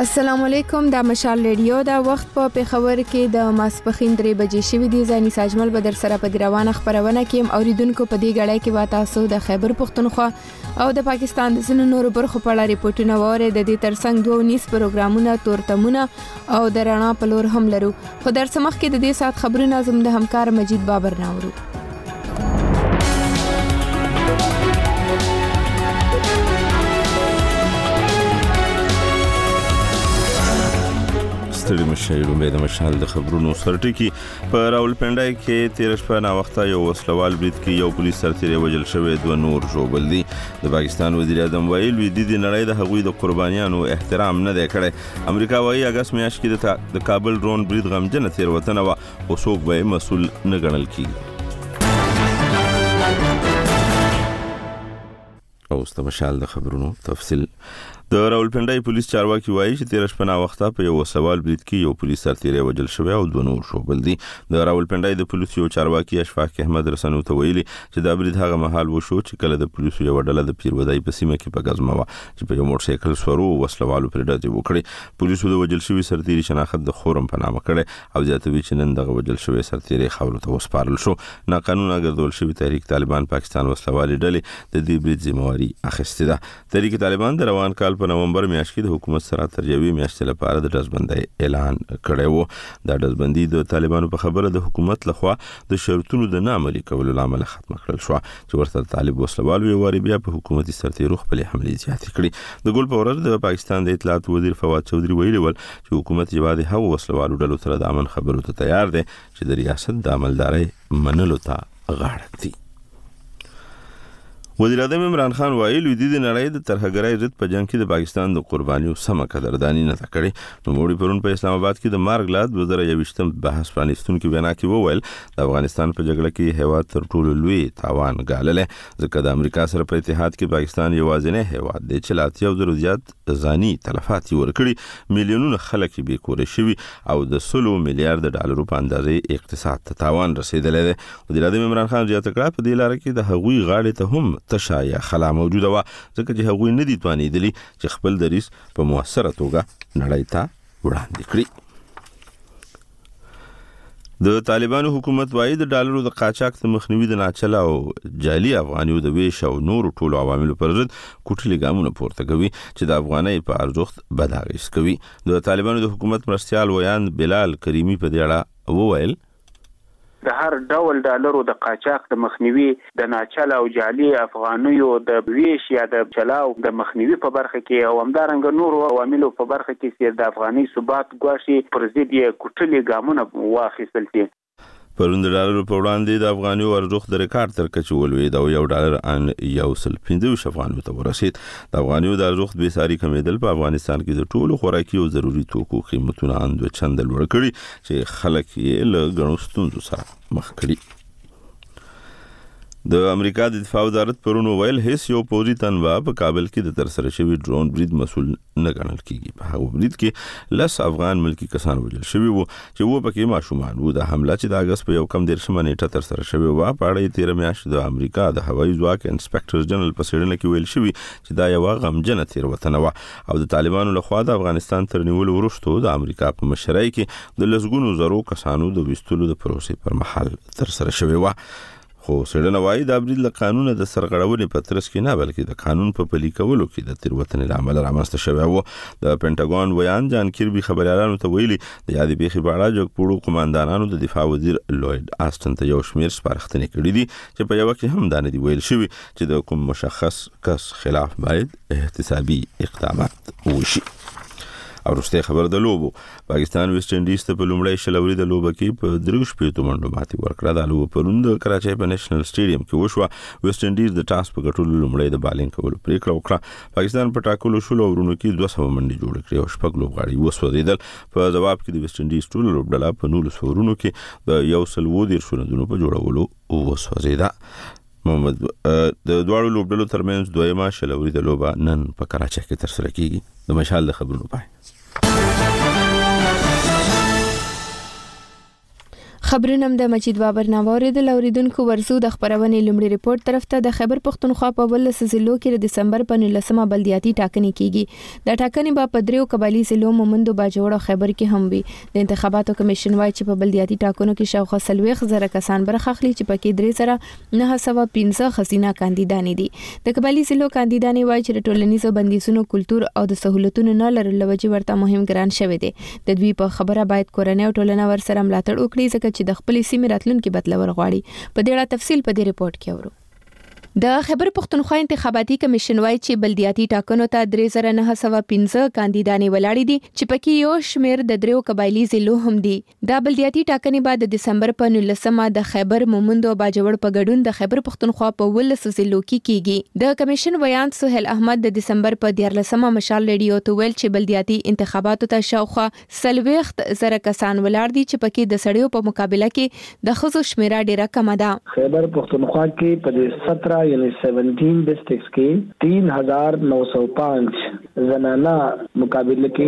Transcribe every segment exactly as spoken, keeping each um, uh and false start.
السلام علیکم، دا مشال ریډیو دا وخت په پیښور کې د ماسپخین درې بجې شوې دي. ځاني ساجمل به در سره په روانه خبرونه کې اوریدونکو په دې غړای کې وا تاسو د خیبر پښتونخوا او د پاکستان د ځینو نورو برخو په اړه ریپورتونه وره. د دې ترڅنګ دوه نیم پروګرامونه تورتمونه او د رڼا په لور هم لرو. خو در سمخ کې د دې سات خبرونه زم د همکار مجید بابر ناورو. ستړي مشاهیر امید مشال د خبرونو سرټکی په راولپنډای کې تیر شپه نا وخته یو وسلوال برید کې یو پولیس سرتیری وژل شوی، دوه نور ژوبل دي. د پاکستان وزیر اعظم ویل وی دي د نړۍ د هغوی د قربانیانو احترام نه دی کړی. امریکا وايي اگست میاشت کې د کابل ډرون برید غمجنه تیروتنه و او څوک به مسؤل نه ګڼل کیږي. او ستمشال د خبرونو تفصیل. د راولپنډای پولیس چارواکي وایي چې تیر شپه نا وخته په یو سوال برید کې یو پولیس سرتیری وژل شوی او دوه نور ژوبل دي. د راولپنډای د پولیس یو چارواکي اشفاق احمد رسنو ته ویلي چې دا برید هغه مهال وشو چې کله د پولیس یو ډله د پیرودای په سیمه کې په غزمه و چې په یو موټر سایکل سورو وسلوالو پر ډزې وکړي. پولیسو د وژل شوی سرتیری شناخت د خورم په نامه کړي او زیاتوي چې نن دغه وژل شوی سرتیری خاورو ته وسپارل شو. ناقانونه ګرځول شوی تحریک طالبان پاکستان وسلوالي ډلې د دې برید ذمہواری اخیسته ده. تحریک طالبان د روان کال په نومبر میاشت د حکومت سره تر یوې میاشتې لپاره د ډزبندۍ اعلان کړی و. دا ډزبندي د طالبانو په خبره د حکومت لخوا د شرطونو د ناعملي کولو لامل ختم کړل شو چې ورته طالب وسلوال وی بیا په حکومتي سرتیرو خپل حملې زیاتې کړې. د ګول په ورځ د پاکستان د اطلاعات وزیر فواد چودھری ویلي ول چې حکومت یوازې هغو وسلوالو ډلو سره د امن خبرو ته تیار دی چې د ریاست د عملدارۍ منلو ته غاړه دي. وزیر اعظم عمران خان ویل وی دي د نړۍ د ترهګرۍ ضد په جنگ کې د پاکستان د قربانیو سم قدردانی نه کړې. نو موږ پرون په اسلام آباد کې د مارګ لاد دوه زره یوویشتم بحث پرانیستونکو وینا کې وویل د افغانستان په جګړه کې هیواد تر ټولو لوی تاوان ګالل، ځکه د امریکا سره په اتحاد کې پاکستان یوازینی هیواد دی چې لا یو زرو زیات ځاني تلفات ورکړي، میلیونونه خلک به کور شوي او د سلو میلیارډ ډالرو په اندازې اقتصاد ته تاوان رسیدلی دی. وزیر اعظم عمران خان زیاته کړه په دې لاره کې د هغوی غاړې ته هم تشا یا خلا موجوده و، ځکه چې هغوی نه دي توانیدلی چې خپل دریځ په موثره توګه نړۍ ته وړاندې کړي. د طالبانو حکومت وايي د ډالرو د قاچاق د مخنیوي د ناچله او جعلي افغانیو د ویش او نورو ټولو عواملو پر ضد کوټلي ګامونه پورته کوي چې د افغانۍ په ارزښت بد اغېز کوي. د طالبانو د حکومت مرستیال ویان بلال کریمی په دې اړه وویل د هر ډول ډالرو د قاچاق د مخنیوي د ناچله او جعلي افغانیو د ویش یا د چلاو د مخنیوي په برخه کې او همدارنګه نورو عواملو په برخه کې چې د افغاني ثبات ګواښي پر ضد یې کوټلي ګامونه واخیستل دي. پرون د ډالرو په وړاندې د افغانیو ارزښت د ریکارډ تر کچې ولوېد او یو ډالر ان یو سل پنځه ویشت افغانیو ته ورسېد. د افغانیو د ارزښت بې ساري کمېدل په افغانستان کې د ټولو خوراکي او ضروري توکو قیمتونه ان دوه چنده لوړ کړي چې خلک یې له ګڼو ستونزو سره مخ کړي. د امریکا د دفاع وزارت پرون ویل هیڅ یو پوځي تنظیم په کابل کې د ترسره شوی ډرون برید مسؤل نه ګڼل کیږي. په هغه برید کې لس افغان ملکی کسان وژل شوي وو چې وو پکې ماشومان وو. د حمله چې د اگست په یو کم دیرشمه نیټه ترسره شوی و په اړه یې تیر میاشت د امریکا د هوایي ځواک انسپکټر جنرال په څېړنه کې ویل شوی چې دا یو غمجنه تیروتنه و او د طالبانو لخوا د افغانستان تر نیولو وروسته د امریکا په مشرۍ کې د لسګونو زرو کسانو د ویستلو د پروسې پر مهال ترسره شوی و. خو څېړنه وايي دا برید له قانونه د سرغړونې په ترڅ کې نه بلکې د قانون په پلي کولو کې د تېروتنې له امله رامنځته شوی و. د پینټاګون ویان جان کیربي خبريالانو ته ویلي د یادې پیښې په اړه جګپوړو قوماندانانو د دفاع وزیر لوید آسټن ته یو شمېر سپارښتنې کړي دي چې په یوه کې هم دا نه دي ویل شوي چې د کوم مشخص کس خلاف باید احتسابي اقدامات وشي. او وروسته خبر د لوبو پاکستان ویسټ انډیز ته په لومړی شلوري د لوبه کې په درې شپېتو منډو ماتې ورکړه. د لوبو پرون د کراچۍ په نېشنل سټیډیم کې وشوه. ویسټ انډیز د ټاس په ګټلو لومړی د بالینګ کولو پریکړه وکړه. پاکستان په ټاکلو شلو اورونو کې دوه سوه منډې جوړې کړې او شپږ لوبغاړي وسوځېدل. په جواب کې د ویسټ انډیز ټوله لوبډله په نولس اورونو کې د یو سل اووه دېرش رنونو په جوړولو وسوځېده. محمد د دواړو لوبډلو ترمنځ دویمه شلوري د لوبه نن په کراچۍ کې ترسره کیږي. د مشال د خبرونو پای. خبرونه د مجید بابر ناوورید لوریدونکو ورزو د خبرونې لومړي ریپورت طرف ته د خیبر پختونخوا په ولس ضلعو کې د دسمبر په نولسمه بلدیاتي ټاکنې کیږي د ټاکنې په پدریو قبایلی ضلعو مومندو باجوړ او خیبر کې هم وي د انتخاباتو کمیشن وايي چې په بلدیاتي ټاکنو کې شاوخوا سلويخ زره کسان برخه اخلي چې پکې درې سره نه سوا پنځه خزینه کاندیدان دي د قبایلی ضلعو کاندیدان وايي چې ټولنیزو بندیزونو کلچر او د سہولتونو نه لرلو وجې ورته مهم ګران شوی دی د دوی په خبره باید کورنۍ او ټولنه ورسره ملاتړ وکړي ځکه چې د خپل سیمې راتلونکي بدلول غواړي په دې اړه تفصیل په دې ریپورت کې اورو د خیبر پختونخوا انتخاباتي کمیشن وايي چې بلدیاتي ټاکنو ته درې زره نه سوا پنځه کاندیدان ولاړ دي چې پکې یو شمیر د دریو قبایلی ضلعو هم دي د بلدیاتي ټاکنې بعد د دسمبر په نولسمه د خیبر مومند او باجوړ په ګډون د خیبر پختونخوا په ولس ضلعو کې کیږي د کمیشن ویان سہیل احمد د دسمبر په دیارلسمه مشال ریډیو ته ویل چې بلدیاتي انتخاباتو ته شاوخوا سلويخت زره کسان ولاړ دي چې پکې د سړیو په مقابله کې د خزو شمیره ډیره کم ده خیبر پختونخوا کې په سترہ یعنی سیونٹین ڈسٹرکٹس کے تین ہزار نو سو پانچ زنانہ مقابلے کے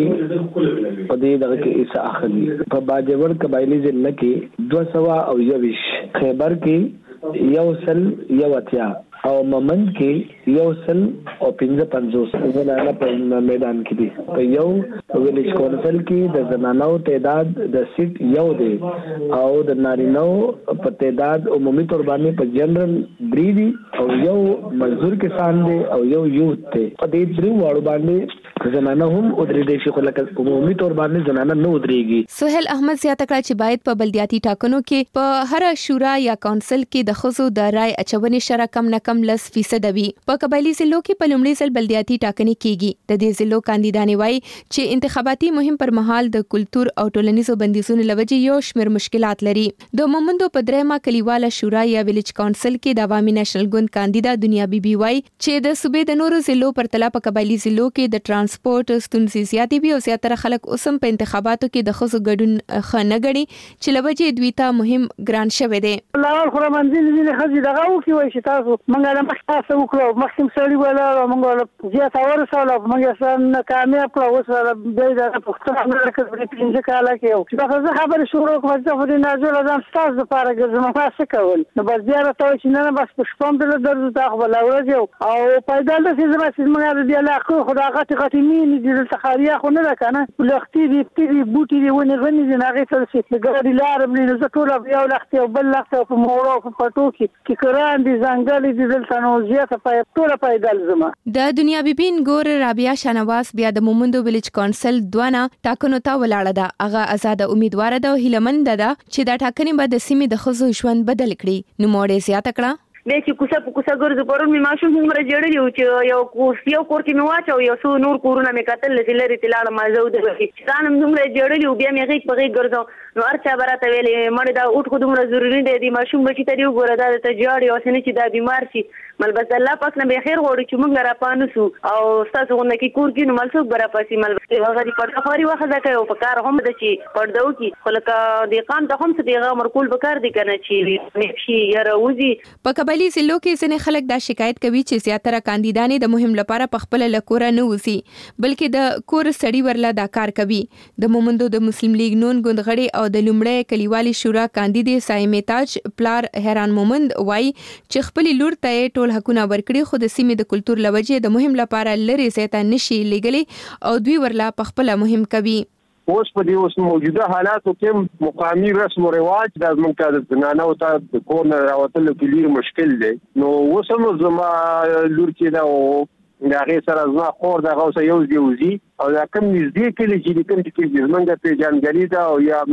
پدید کے اس اخلی په باجوړ قبایلی ضلع کې دو سوا او یوش خیبر کې یو سل یو اتیا او مومند کې یو سل او پنځه پنځوس زنانه په میدان کې دي په یو ویلیج کونسل کې د زنانو تعداد د سیټ یو دی او د نارینو په تعداد عمومي تور باندې په جنرال درې دي او یو مزدور کسان دی او یو یوت دی په دې درې واړو باندې زنانه هم او درې دي چې خلک عمومي تور باندې زنانه نه ودرېږي سہیل احمد زیاته کړه چې باید په بلدیاتي ټاکنو کې په هر شورا یا کونسل کې د خزو د رای اچونې شره کم نه کم لس فیصد وي په قبایلی ضلعو کې په لومړي ځل بلدیاتي ټاکنې کیږي د دې ضلعو کاندیدان وايي چې انتخاباتي مهم پر مهال د کلچر او ټولنیزو بندیزونو لوجې یو شمیر مشکلات لري د مومندو په درېمه کلیواله شورا یا ویلیج کونسل کې د عوامي نېشنل ګوند کاندیدا دنیا بیبي وايي چې د صوبې د نورو ضلعو پر تله په قبایلی ضلعو کې د ترانسپورت ستونزې زیاتې وي او زیاتره خلک اوسم په انتخاباتو کې د خزو ګډون خنه غړي چې لوجې دوی ته مهم ګران شوی دی لاول خو منځلي دي خزي دغه وکي وای چې تاسو منګه تاسو وکړو مخکې سړی ولا موږ زیات اورساله موږ سره کامیاب کړو وسره د دې پښتنه مرکز په پنځه کاله کې یو دا خبره خبره شروع کوم چې په نازل ځم تاسو لپاره ګرځم تاسو کول نو بس زیاره ته چې نه بس په شپم بل درځو تاسو بل ورځو او پیدل د سیمه چې موږ د علاقه خدا غټ غټ مين دي د تخاریا خو نه کنه لختي دي تي بوټي دي ونه غني دي هغه څه چې ګړي لار مې زه ټول یو لختي او بل لختي په مورو په پټو کې کې کران دي ځنګلي دي دلته نو زیاته په ټول پیدل زما د دنیا بیبین ګور رابعه شنواس بیا د مومندو ویلیج کونسل دوانه ټاکنو ته ولاړه ده هغه آزاد امیدوار ده او هیلمند ده چې دا ټاکنې به د سیمې د خزو ژوند بدل کړي نو موړې زیاته کړه مې چې کوڅه په کوڅه ګرځو پرون مې ماشوم عمر جوړلی و چې یو کورس یو کور کې مې واچو یو څو نور کورونه مې کتل چې لري تلاړه ما زو د چې ځانم عمر جوړلی و بیا مې غیږ په غیږ ګرځو نو ارچا براته ویلې مړ دا اوټ خو دومره ضروري دی د ماشوم بچی ته یو ګوره دا ته جاړي او سنې چې دا بیمار شي مل بس الله پاک نه به خیر غوړي چې موږ را پانوسو او تاسو غوښنه کې کور کې نو مل څوک برا پاسي مل هغه دې پټه خوري واخه دا کوي او په کار هم د چی پردو کې خلک د قام ته هم څه دیغه مرکول وکړ دي کنه چې مې شي یاره وزي په قبایلی ضلعو کې خلک دا شکایت کوي چې زیاتره کاندیدانې د مهم لپاره په خپل لکوره نه وسی بلکې د کور سړی ورلا دا کار کوي د مومندو د مسلم لیگ نون ګوندغړي او د لومړی کلیوالي شورا کاندیدې سایمه تاج پلار حیران مومند وای چې خپل لور ته ټول حقونه ورکړي خو د سیمې د کلچر لوجې د مهم لپاره لري زیاته نشي لګلې او دوی ورلا په خپل مهم کوي اوس په دې اوس موجوده حالاتو کې مقامي رسم او رواج د منکه د زنانه او د کور نه راوتل کلیر مشکل دی نو اوس هم زما لور کې دا او دا غي سره زما خور دا غوسه یو دی وزي او دا کوم نږدې کلی چې کوم چې زمونږ په جانګری دا او یا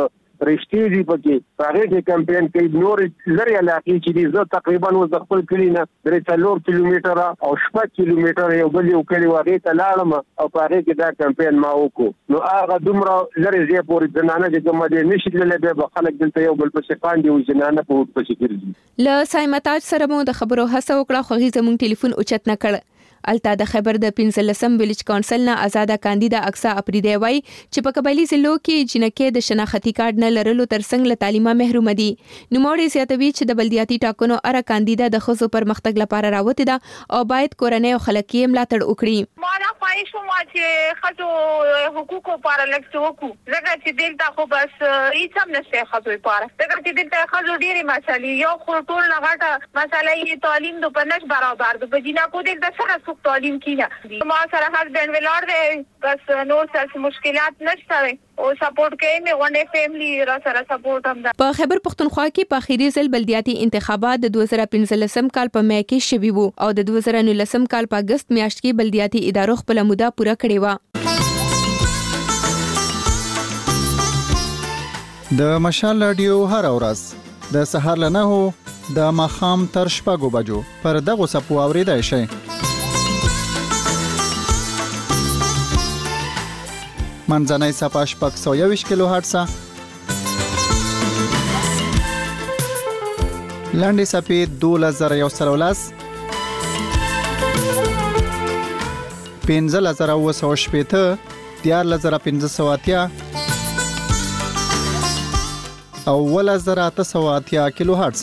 رښتې دی پکې هغه کې کمپاین کوي نور لري علاقې چې دي زه تقریبا وز خپل کلی نه درې څلور کیلومتره او شپږ کیلومتره یو بل یو کلی واغې ته لاړم او هغه کې دا کمپاین ما وکړو نو هغه دومره لري زه پورې زنانه چې کوم دې نشي تللی به خلک دلته یو بل په شکان دی او زنانه په وټ په شکل دي ل سایمتاج سره مو د خبرو هڅه وکړه خو هیڅ زموږ ټلیفون اوچت نه کړ الته د خبر د پنځلسم ویلج کونسل نه آزاده کاندیدا اکسا اپریدی وای چې په قبایلی ضلعو کې جنکې د شناختی کارت نه لرلو ترڅنګ له تعلیمه محروم دي. نوموړي زیاتوي چې د بلدیاتي ټاکنو اره کاندیدا د خصوصي پرمختګ لپاره راوته ده او باید کورنۍ او خلک یې ملاتړ وکړي. مانا خواهش شوم چې خځو حقوقو لپاره لکه وکړو ځکه چې دلته خو بس هیڅ هم نشته خځو لپاره ځکه چې دلته خځو ډېرې مسالې یو خو ټول نه غټه مسله یې تعلیم د پنځ برابر د بجینا کو دلته سره څوک تعلیم کینه ما سره هسبند ولار دی بس نور څه مشکلات نشته او سپورټ کوي مې ونه فیملی را سره سپورټ هم ده. په خیبر پختونخوا کې په اخیری ځل بلدیاتي انتخابات د دوه زره پنځلسم کال په مې کې شوي وو او د دوه زره نولسم کال په اگست میاشت کې بلدیاتي ادارو خپل موده پوره کړې و. د مشال رادیو هر ورځ د سهار له نهو د ماخام تر شپږو بجو پر دغه سپو اوریدای شي. منځنۍ صفحه شپږ سوه یوویشت کیلو هرتز، لاندې صفحه دولس زره یو سل ولس، پنځلس زره اوه سوه شپېته، دیارلس زره پنځه سوه اتیا او اوولس زره اته سوه اتیا کیلو هرتز.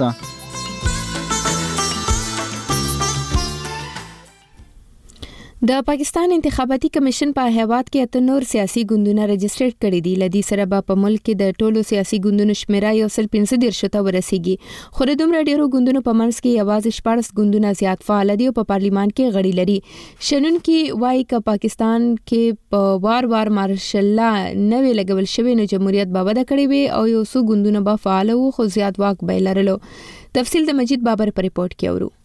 د پاکستان انتخاباتي کمیشن په هیواد کې اته نور سیاسي ګوندونه رجسټر کړي دي. لدی سره په ملک کې د ټولو سیاسي ګوندونو شمیره یو سل پنځه دېرش ته ورسیږي. خو د دومره ډیرو ګوندونو په منځ کې یوازې شپاړس ګوندونه زیات فعال دي او په پارلیمان کې غړي لري. شنونکي وایي چې پاکستان کې په وار وار مارشل لا نوې لګول شوی نو جمهوریت به وده کړې وي او یو څو ګوندونه به فعال وو خو زیات واک به لرلو. تفصیل د مجید بابر په ریپورت کې اورو.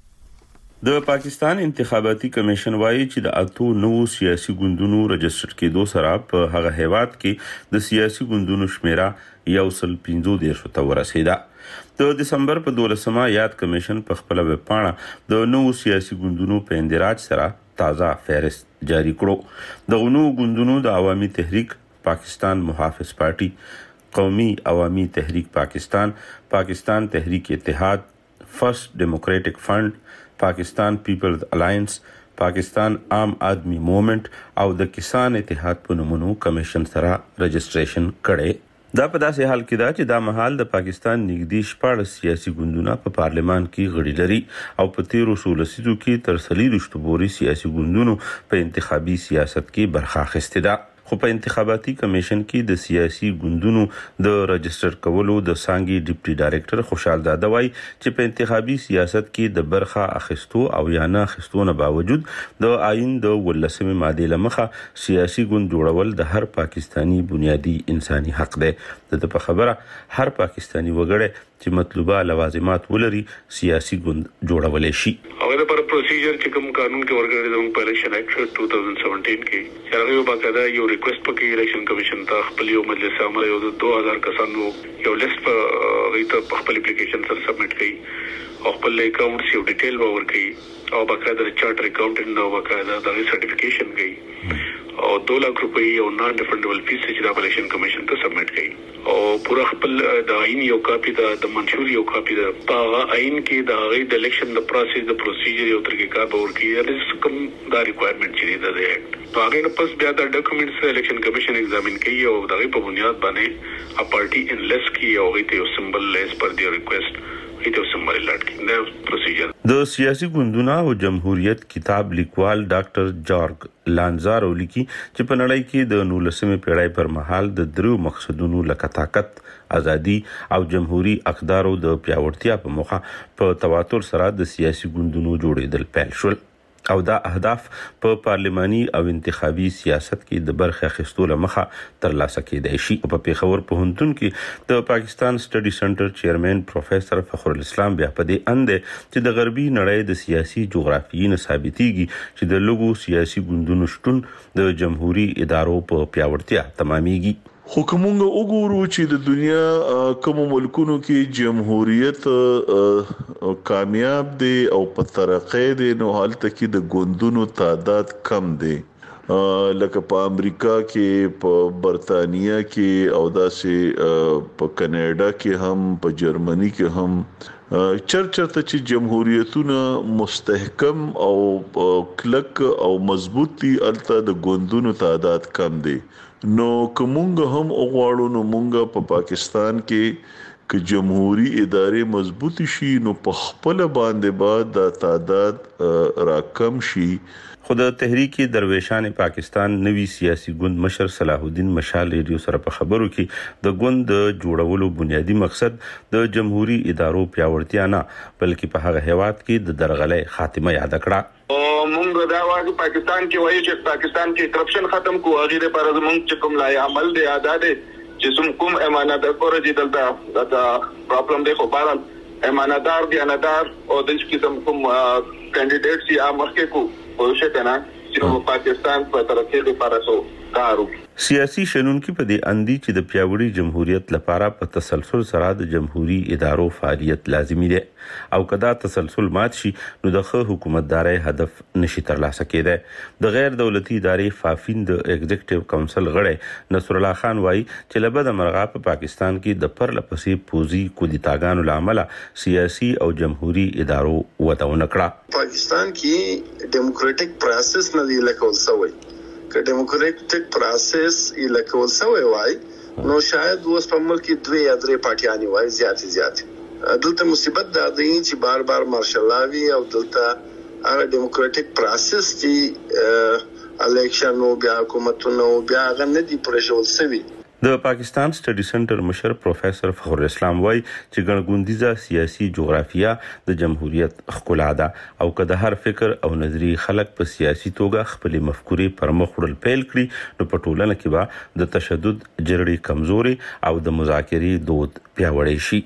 د پاکستان انتخاباتي کمیشن وایي چې د اتو نوو سیاسي ګوندونو رجسټر کېدو سره په هغه هیواد کې د سیاسي ګوندونو شمیره یو سل پنځه دېرش ته ورسېده. د دسمبر په دولسمه یاد کمیشن په خپل ویب پاڼه د نوو سیاسي ګوندونو په اندراج سره تازه فهرست جاری کړو. د نوو ګوندونو د عوامي تحریک پاکستان محافظ پارټي، قومي عوامي تحریک پاکستان، پاکستان تحریک اتحاد، فرسٹ ڈیموکریٹک فرنٹ، پاکستان پیپلز الائنس، پاکستان عام آدمی موومنٹ او د کسان اتحاد په نومونو کمیشن سره رجسټریشن کړي. دا په داسې حال کې دا چې دا مهال د پاکستان نږدې شپاړس سیاسي ګوندونه په پارلیمان کې غړي لري او په تیرو څو لسیزو کې تر څلوېښتو پورې سیاسي ګوندونو په انتخابي سیاست کې برخه اخیستې ده. خو په انتخاباتي کمیشن کې د سیاسي ګوندونو د رجسټر کولو د څانګې ډیپټي ډایریکټر خوشحال داده وایي چې په انتخابي سیاست کې د برخه اخیستو او یا نه اخیستو نه باوجود د آئین د ولسمې ماده لمخه سیاسي ګوند جوړول د هر پاکستانی بنیادی انساني حق دی. د په خبره هر پاکستانی وګړی چې مطلوبه لوازمات ولري سیاسي ګوند جوړولای شي. هغه پر پروسیجر چې کوم قانون کې ورګړي د په الیکشن اکټ دوه هزار سبعتر کې هغه یو باقاعده یو ریکوست پکې الیکشن کمیشن ته خپل یو مجلس عامه یو د دوه هزار کسانو یو لیست په غیته په خپل اپلیکیشن سره سبمټ کړي او خپل اکاونټ یو ډیټیل باور کړي او باقاعده چارټر اکاونټنټ او باقاعده د سرټیفیکیشن کړي او دو لک روپۍ او نان ریفنډبل فیس چې د الیکشن کمیشن ته سبمټ کړي او پورا خپل د آئین یو کاپی د منشور یو کاپی د په آئین کې د هغه د الیکشن د پروسس د پروسیجر یو طریقې باور کړي د کوم دا ریکوایرمنٹ چې د اکټ په هغه پس بیا د ډاکومېنټس الیکشن کمیشن ایگزامین کوي او دغه په بنیاد باندې ا پارټي ان لیس کی او غیته یو سمبل لیس پر دی ریکوست ایته سمبل لاټ کی دا پروسیجر. د سیاسي ګوندونو او جمهوریت کتاب لیکوال ډاکټر جارګ لانزارو لیکي چې په نړۍ کې د نولسمې پیړۍ پر مهال د درو مقصدونو لکه طاقت، ازادي او جمهوریت اقدارو د پیاوړتیا په موخه په تواتر سره د سیاسي ګوندونو جوړېدل پیل شول او دا اهداف په پارلماني او انتخابي سیاست کې د برخه اخیستو لمخه ترلاسه کېدای شي. په پیښور پوهنتون کې د پاکستان سټډي سنټر چیرمن پروفیسور فخر الاسلام بیا په دې اند چې د غربي نړۍ د سیاسي جغرافیې نه ثابتېږي چې د لږو سیاسي ګوندونو شتون د جمهوریت ادارو په پیاوړتیا تمامېږي. خو کومه وګورو چې د دنیا کوم ملکونو کې جمهوریت کامیاب دي او په ترقې دي نو حالت کې د ګوندونو تعداد کم دي. لکه په امریکا کې، په برتانیا کې او داسې په کاناډا کې هم، په جرمني کې هم چرچرته چې جمهوریتونه مستحکم او کلک او مضبوط دي، الته د ګوندونو تعداد کم دی. نو کومګه هم وغواړو نو مونږه په پاکستان کې ک جمهوری ادارې مضبوط شي نو په خپل باندې بعد د تعداد راکم شي. خو د تحریک درویشان پاکستان نوی سیاسي ګوند مشر صلاح الدین مشال ریډیو سره په خبرو کې د ګوند د جوړولو بنیادی مقصد د جمهوری ادارو پیاوړتیا نه بلکې په هغه هیواد کې د درغلې خاتمه یاد کړه. مونږ دا واګ پاکستان کې وایي چې پاکستان کې کرپشن ختم کو هغه لپاره زمونږ چې کوم لای عمل دی ادا دی چې کوم امانتدار کورځي دلته دا پرابلم دی. خو بهرحال امانتدار دی انادار او د چې کوم کینډیډیټس یا مخکې کو کوشش کنه چې پاکستان په ترقی لپاره سو کارو. سیاسي شنونکو په دې اندي چې د پیاوړي جمهوریت لپاره په تسلسل سره د جمهوریت ادارو فعالیت لازمي دی او کدا تسلسل مات شي نو د حکومتداري هدف نشي ترلاسه کېدای. د غیر دولتي ادارې فافین د ایگزیکټیو کونسل غړی نصر الله خان وایي چې لبد مرغا په پاکستان کې د پرلپسې پوزي کودتاګانو لامل سیاسي او جمهوریت ادارو وتهونه کړه. پاکستان کې ډیموکراټک پروسس نه دی لکه وسوي که ډیموکراټک پروسس یې لکه وسوي وای نو شاید اوس په ملک کې دوه یا درې پارټیانی وای زیات زیات. دلته مصیبت دا دی چې بار بار مارشل لاوی او دلته هغه ډیموکراټک پروسس چې الیکشن او بیا حکومتونو بیا هغه نه دی پرېښول سوي. د پاکستان سټډي سنټر مشر پروفیسور فخر اسلام وای چې ګڼګوندیزه سیاسي جغرافیه د جمهوریت ښکلا ده او که د هر فکر او نظری خلک په سیاسي توګه خپل مفکورې پر مخ وړل پیل کړي نو په ټولنه کې به د تشدد جرړې کمزوري او د مذاکرې دود پیاوړی شي.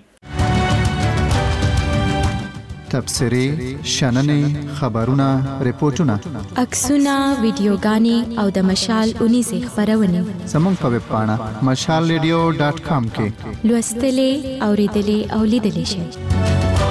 تبصرې، شننې، خبرونه، ریپورتونه، عکسونه، ویډیوګانې او د مشال اونیزې خبرونه زموږ په ویب پاڼه مشال ریډیو ډاټ کام کې لوستلې، اوریدلې او لیدلې شئ.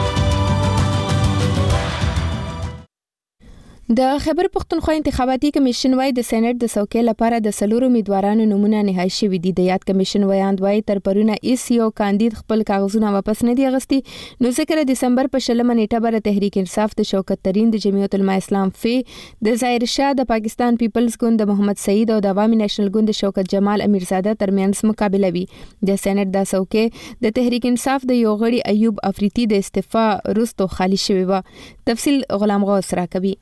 د خیبر پختونخوا انتخاباتي کمیشن وايي د سېنات د څوکۍ لپاره د سلورو امیدوارانو نمونه نهایی شوي دي. د یاد کمیشن ویاند وايي تر پرونه ایس یو کاندید خپل کاغذونه واپس نه دي اغستي نو ذکر دسمبر په شلمه نیټه بر تحریک انصاف د شوکت ترین د جمعیت العلماء اسلام فی د ظاهر شاه د پاکستان پیپلز ګوند د محمد سعید او د عوامي نېشنل ګوند د شوکت جمال امیرزاده ترمنځ مقابله وي. د سېنات د څوکۍ د تحریک انصاف د یو غړي ایوب افریدي د استعفا وروسته خالی شوی و. تفصیل غلام غوث راکوي.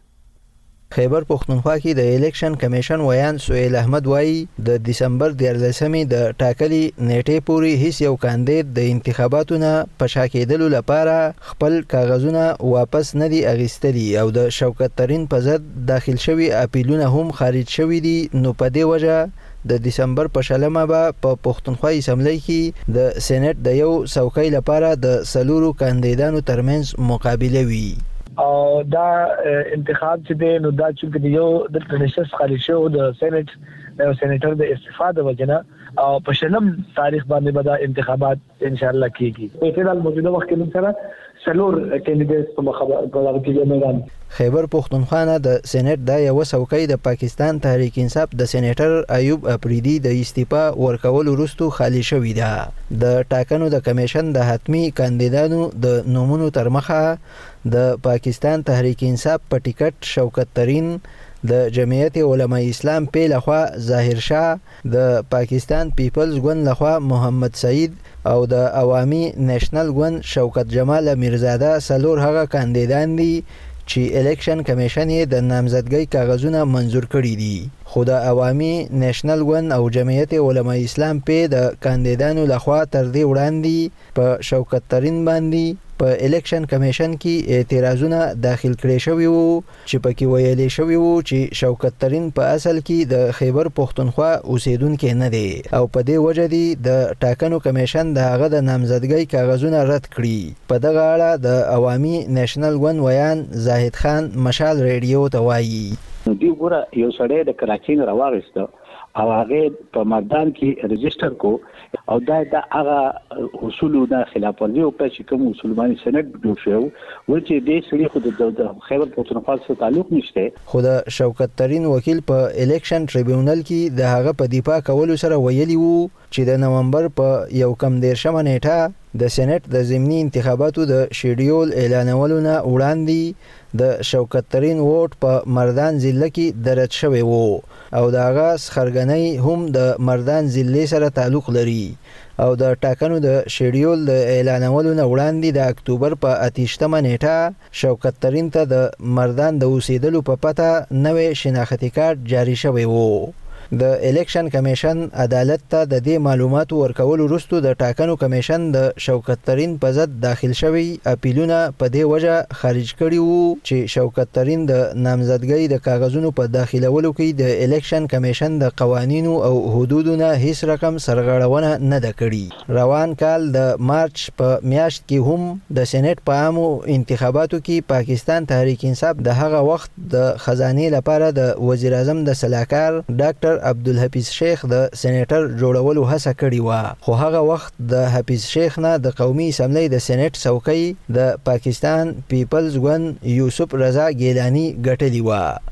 خیبر پختونخوا کې د الیکشن کمیشن ویان سهیل احمد وایي د دسمبر دیارلسمې د ټاکلي نیټې پورې هیڅ یو کاندید د انتخاباتو نه په شا کېدلو لپاره خپل کاغذونه واپس نه دي اخیستلي او د شوکت ترین په ضد داخل شوي اپیلونه هم خارج شوي دي. نو په دې وجه د دسمبر په شلمه به په پختونخوا اسمبلی کې د سېنات د یو څوکۍ لپاره د سلورو کاندیدانو ترمنځ مقابله وي. او دا انتخاب چې دی نو دا چې د یو د نشست خالی شو د سېنات د سېنیټر د استعفا د وجنه او په شلم تاریخ باندې به دا انتخابات ان شاء الله کیږي. په فعال موجوده وخت کې سره سلور کینډیډیټس په مخابره کې میدان خیبر پختونخوا نه د سېنات د یو څوکۍ د پاکستان تحریک انصاف د سېنیټر ایوب افریدي د استعفا ورکول وروسته خالی شوې ده. د ټاکنو د کمیشن د حتمی کاندیدانو د نومونو تر مخه د پاکستان تحریک انصاف په ټیکټ شوکت ترین، د جمعیت علماء اسلام په لخوا ظاهر شاه، د پاکستان پیپلز ګوند لخوا محمد سعید او د عوامي نېشنل ګوند شوکت جمال امیرزاده سلور هغه کاندیدان دي چې الیکشن کمیشن یې د نامزدګۍ کاغذونه منظور کړي دي. خو د عوامي نېشنل ګوند او جمعیت علماء اسلام په د کاندیدانو لخوا تر دې وړاندې په شوکت ترین باندې په الیکشن کمیشن کې اعتراضونه داخل کړي شوی وو چې پکې ویلي شوی وو چې شوکت ترین په اصل کې د خیبر پختونخوا اوسیدونکو نه دی او په دې وجه دی د ټاکنو کمیشن د هغه د نامزدګۍ کاغذونه رد کړي. په دغه اړه د عوامي نېشنل ګوند ویان زاهد خان مشال ریډیو ته وایي دی ګوره یو سړی د کراچۍ نه راوغسته او هغه په مردان کې ريجستر کو او دا د هغه اصولونو خلاف ورزي او چې کوم اصول باندې سند جوړ شو و چې د سړي خود د خیبر پختونخوا سره تعلق نشته. خو د شوکت ترين وکیل په الیکشن ټریبیونل کې د هغه په دفاع کولو سره ویلي وو چې د نومبر په یو کم دیرشمه نیټه د سېنات د ضمني انتخاباتو د شیډیول اعلانولو نه وړاندې د شوکت ترين ووټ په مردان ضلع کې درج شوی وو او د هغه خرګنۍ هم د مردان ضلع سره تعلق لري او د ټاکنو د شیډیول د اعلانولو نه وړاندې د اکتوبر په اتیشتمه نیټه شوکت ترين ته د مردان د اوسېدلو په پته نوې شناختي کارت جاری شوی وو. د الیکشن کمیشن عدالت ته د دې معلوماتو ورکولو وروسته د ټاکنو کمیشن د شوکت ترين په ضد داخل شوی اپیلونه په دې وجه خارج کړي وو چې شوکت ترين د نامزدګۍ د کاغذونو په داخلولو کې د الیکشن کمیشن د قوانینو او حدودو نه هیڅ رقم سرغړونه نه ده کړې. روان کال د مارچ په میاشت کې هم د سېنات په عامو انتخاباتو کې پاکستان تحریک انصاف د هغه وخت د خزانه لپاره د وزیر اعظم د سلاکار ډاکټر عبدالحفیظ شیخ د سېنیټر جوړولو هڅه کړې و خو هغه وخت د حفیظ شیخ نه د قومي اسمبلی د سېنات څوکۍ د پاکستان پیپلز ګوند یوسف رضا ګیلانی ګټلې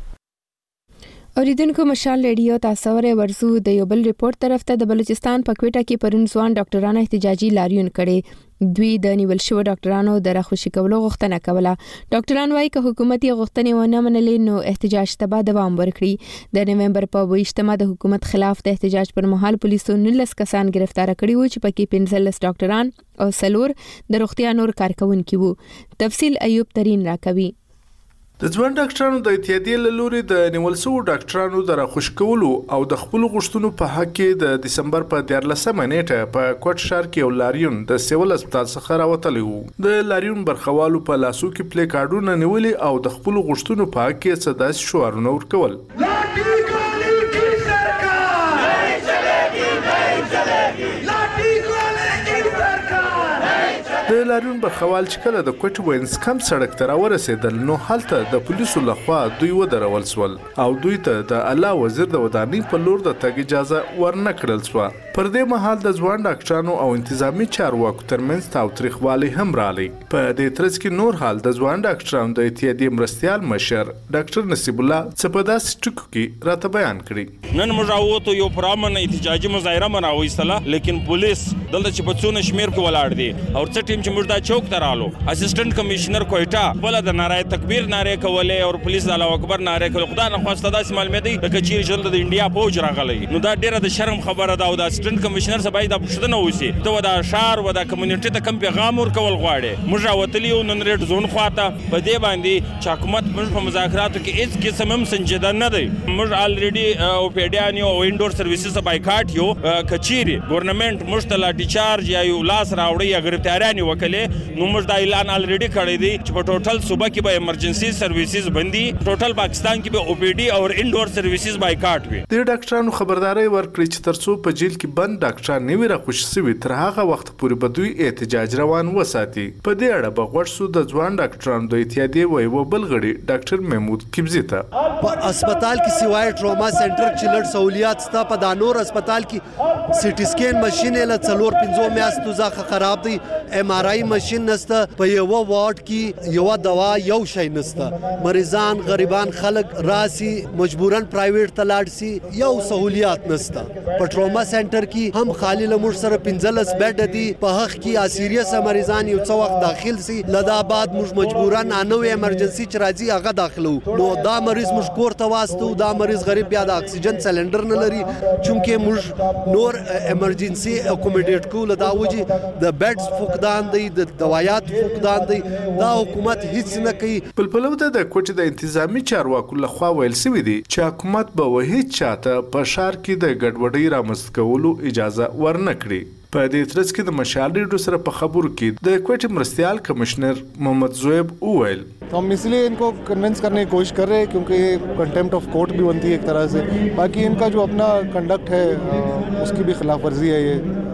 و. اوریدونکو مشال ریډیو تاسو ورې ورزو د یو بل ریپورت طرف ته د بلوچستان په کوټه کې پرون ځوان ډاکټرانو احتجاجي لاریون کړي. دوی د نیول شو ډاکټرانو د راخوشي کولو غوښتنه کوله. ډاکټران وايي چې حکومتي غوښتنې ونه منلې نو احتجاج ته به دوام ورکړي. د نومبر په ویشتمه د حکومت خلاف د احتجاج پر مهال پولیسو نولس کسان گرفتار کړي وو چې پکې پنځلس ډاکټران او څلور د روغتیا نور کارکونکي وو. تفصیل ایوب ترين راکوي. د ځوان ډاکټرانو د اتحادیې له لوري د نیول شوو ډاکټرانو د راخوش کولو او د خپل غوښتنو په حق کې د دسمبر په دیارلسمه نیټه په کوټ ښار کې یو لاریون د سیول هسپتال څخه راوتلی وو. د لاریون برخوالو په لاسو کې پلی کارډونه نیولي او د خپل غوښتنو په حق کې څه داسې شعارونه ورکول. د لاریون برخوال چې کله د کوټ وینس کم سړک ته راورسېدل نو هلته د پولیسو لخوا دوی ودرول سول او دوی ته د الله وزیر د ودانۍ په لور د تګ اجازه ورنه کړل سوه. پر دې مهال د ځوان ډاکټرانو او انتظامی چارواکو ترمنځ تاوتریخوالی هم راغلی. په دې ترڅ کې نور حال د ځوان ډاکټرانو د اتحادیې مرستیال مشر ډاکټر نصیب الله څه په داسې ټکو کې راته بیان کړي. نن موږ راووتو یو پرامن احتجاجي مظاهره مو راویستله لیکن پولیس دلته چې په څونه شمیر کې ولاړ دي او څه ټیم چې موږ دا چوک ته رالو اسسټنټ کمشنر کوټه بل د نارای تکبیر ناره کولې او پولیس د الله اکبر ناره کول. خدای نه خواسته داسې معلومات دي د کچیر جلد د انډیا فوج راغلی نو دا ډیره د شرم خبره ده او د اسسټنټ کمشنر سبا د پښتنه وسی ته د شهر و د کمیونټي ته کم پیغام ورکول غواړي. موږ راوتلی یو نن ریډ زون خواته په دې باندې چې حکومت موږ په مذاکراتو کې هیڅ قسم هم سنجیده نه دی. موږ الریډي او پیډیان یو انډور سرویسز بایکاټ یو کچيري ګورنمنت موږ ته لا ډیچارج یا یو لاس راوړي یا گرفتاریان وکړي نو موږ دا اعلان الریډي کړی دی چې په ټوټل صوبه کې به ایمرجنسي سرویسز بندي ټوټل پاکستان کې به او پی ډي او انډور سرویسز بایکاټ وي. د ډاکټرانو خبرداري ورکړي چې ترڅو په جیل کې بند ډاکټران نیوي راخوشي سوي تر هغه وخت پورې به دوی احتجاج روان وساتي. په دې اړه به غوښ سو د ځوان ډاکټرانو د اتحادیې وایو بل غړي ډاکټر محمود کبزي ته په هسپتال کې سیوای ټروما سنټر چې لړ سہولیات ستا په دانور هسپتال کې سی ټي سکین ماشين له څلور پنځو میاشتو ځخه خراب دی. ایم آر آی ماشين نسته په یو وارډ کې یو دوا یو شی نسته. مریضان غریبان خلک راسي مجبورن پرایویټ ته لاړ سي یو سہولیات نسته. په ټروما سنټر کې هم خالی لمر سره پنځلس بیډ دي په حق کې اسیریس مریضان یو څو وخت داخل سي لدا بعد موږ مجبورن انو ایمرجنسي چې راځي هغه داخلو نو دا مریض موږ کور ته واسطو دا مریض غریب بیا د اکسیجن سلندر نه لري چونکه موږ نور ایمرجنسي اکوموډیټ کو لدا وجي د بیډز فقدان دی د دوایات فقدان دی دا حکومت هیڅ نه کوي. پلپلو ته د کوټې د انتظامی چارواکو لخوا ویل سوي دي چې حکومت به وهیڅ چاته په ښار کې د ګډوډۍ رامنځته کولو اجازه ورنه کړي. په دې ترڅ کې د مشال ریډیو سره په خبرو کې د کوټې مرستیال کمشنر محمد زویب اویل तो हम इसलिए इनको कन्विंस करने की कोशिश कर रहे हैं क्योंकि ये कंटेम्प्ट ऑफ कोर्ट भी बनती है एक तरह से. बाकी इनका जो अपना कंडक्ट है उसकी भी खिलाफ वर्जी है. ये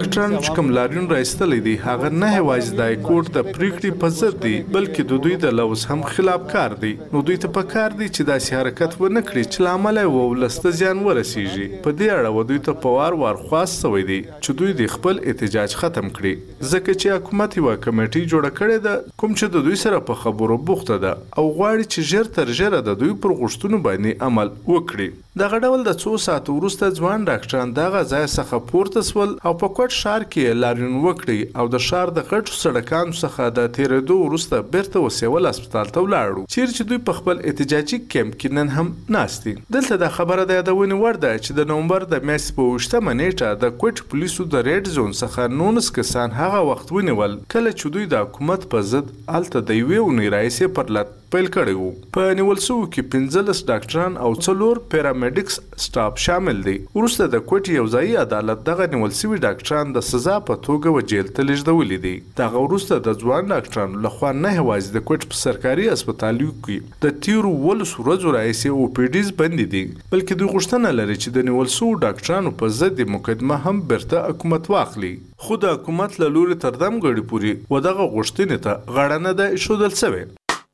ډاکټرانو چې کوم لاریون راایستلی دی هغه نه یوازې د هایکورټ د پریکړې په ضد دی بلکې د دوی د لوز هم خلاف کار دی. نو دوی ته پکار دی چې داسې حرکت ونه کړي چې له امله یې ولس ته زیان ورسیږي. په دې اړه دوی ته په وار وار خواست شوی دی چې دوی د خپل احتجاج ختم کړي ځکه چې حکومت یوه کمیټې جوړه کړې ده کوم چې د دوی سره په خبرو بوخته ده او غواړي چې ژر تر ژره د دوی پر غوښتنو باندې عمل وکړي. دغه ډول د څو ساعتو وروسته ځوان ډاکټران دغه ځای څخه پورته سول او په کوټ ښار کې لاریون وکړي او د ښار د غټو سړکانو څخه د تېرېدو وروسته بیرته وسیول هسپتال ته ولاړو چیرې چې دوی په خپل احتجاجي کیمپ کې نن هم ناست دي. دلته دا خبره د یادونې وړ ده چې د نومبر د میاشتې په اوویشتمه نیټه د کوټ پولیسو د ریډ زون څخه نولس کسان هغه وخت ونیول کله چې دوی د حکومت په ضد هلته د یوې اونۍ راهیسې پر لټ پیل کړی وو. په نیول شوو کې پنځلس ډاکټران او څلور پیرامیډیکس سټاف شامل دي. وروسته د کوټ یو ځایي عدالت دغه نیول شوي ډاکټران د سزا په توګه وجیل ته لیږدولي دي. دغه وروسته د ځوان ډاکټرانو لخوا نه یوازې د کوټ په سرکاري هسپتالو کې د تیرو ولسو ورځو راهیسې او پی ډیز بندي دي بلکې دوی غوښتنه لري چې د نیول شوو ډاکټرانو په ضد مقدمه هم بیرته حکومت واخلي. خو د حکومت له لوري تر دم ګړي پورې و دغه غوښتنې ته غاړه نه ده ایښودل سوې.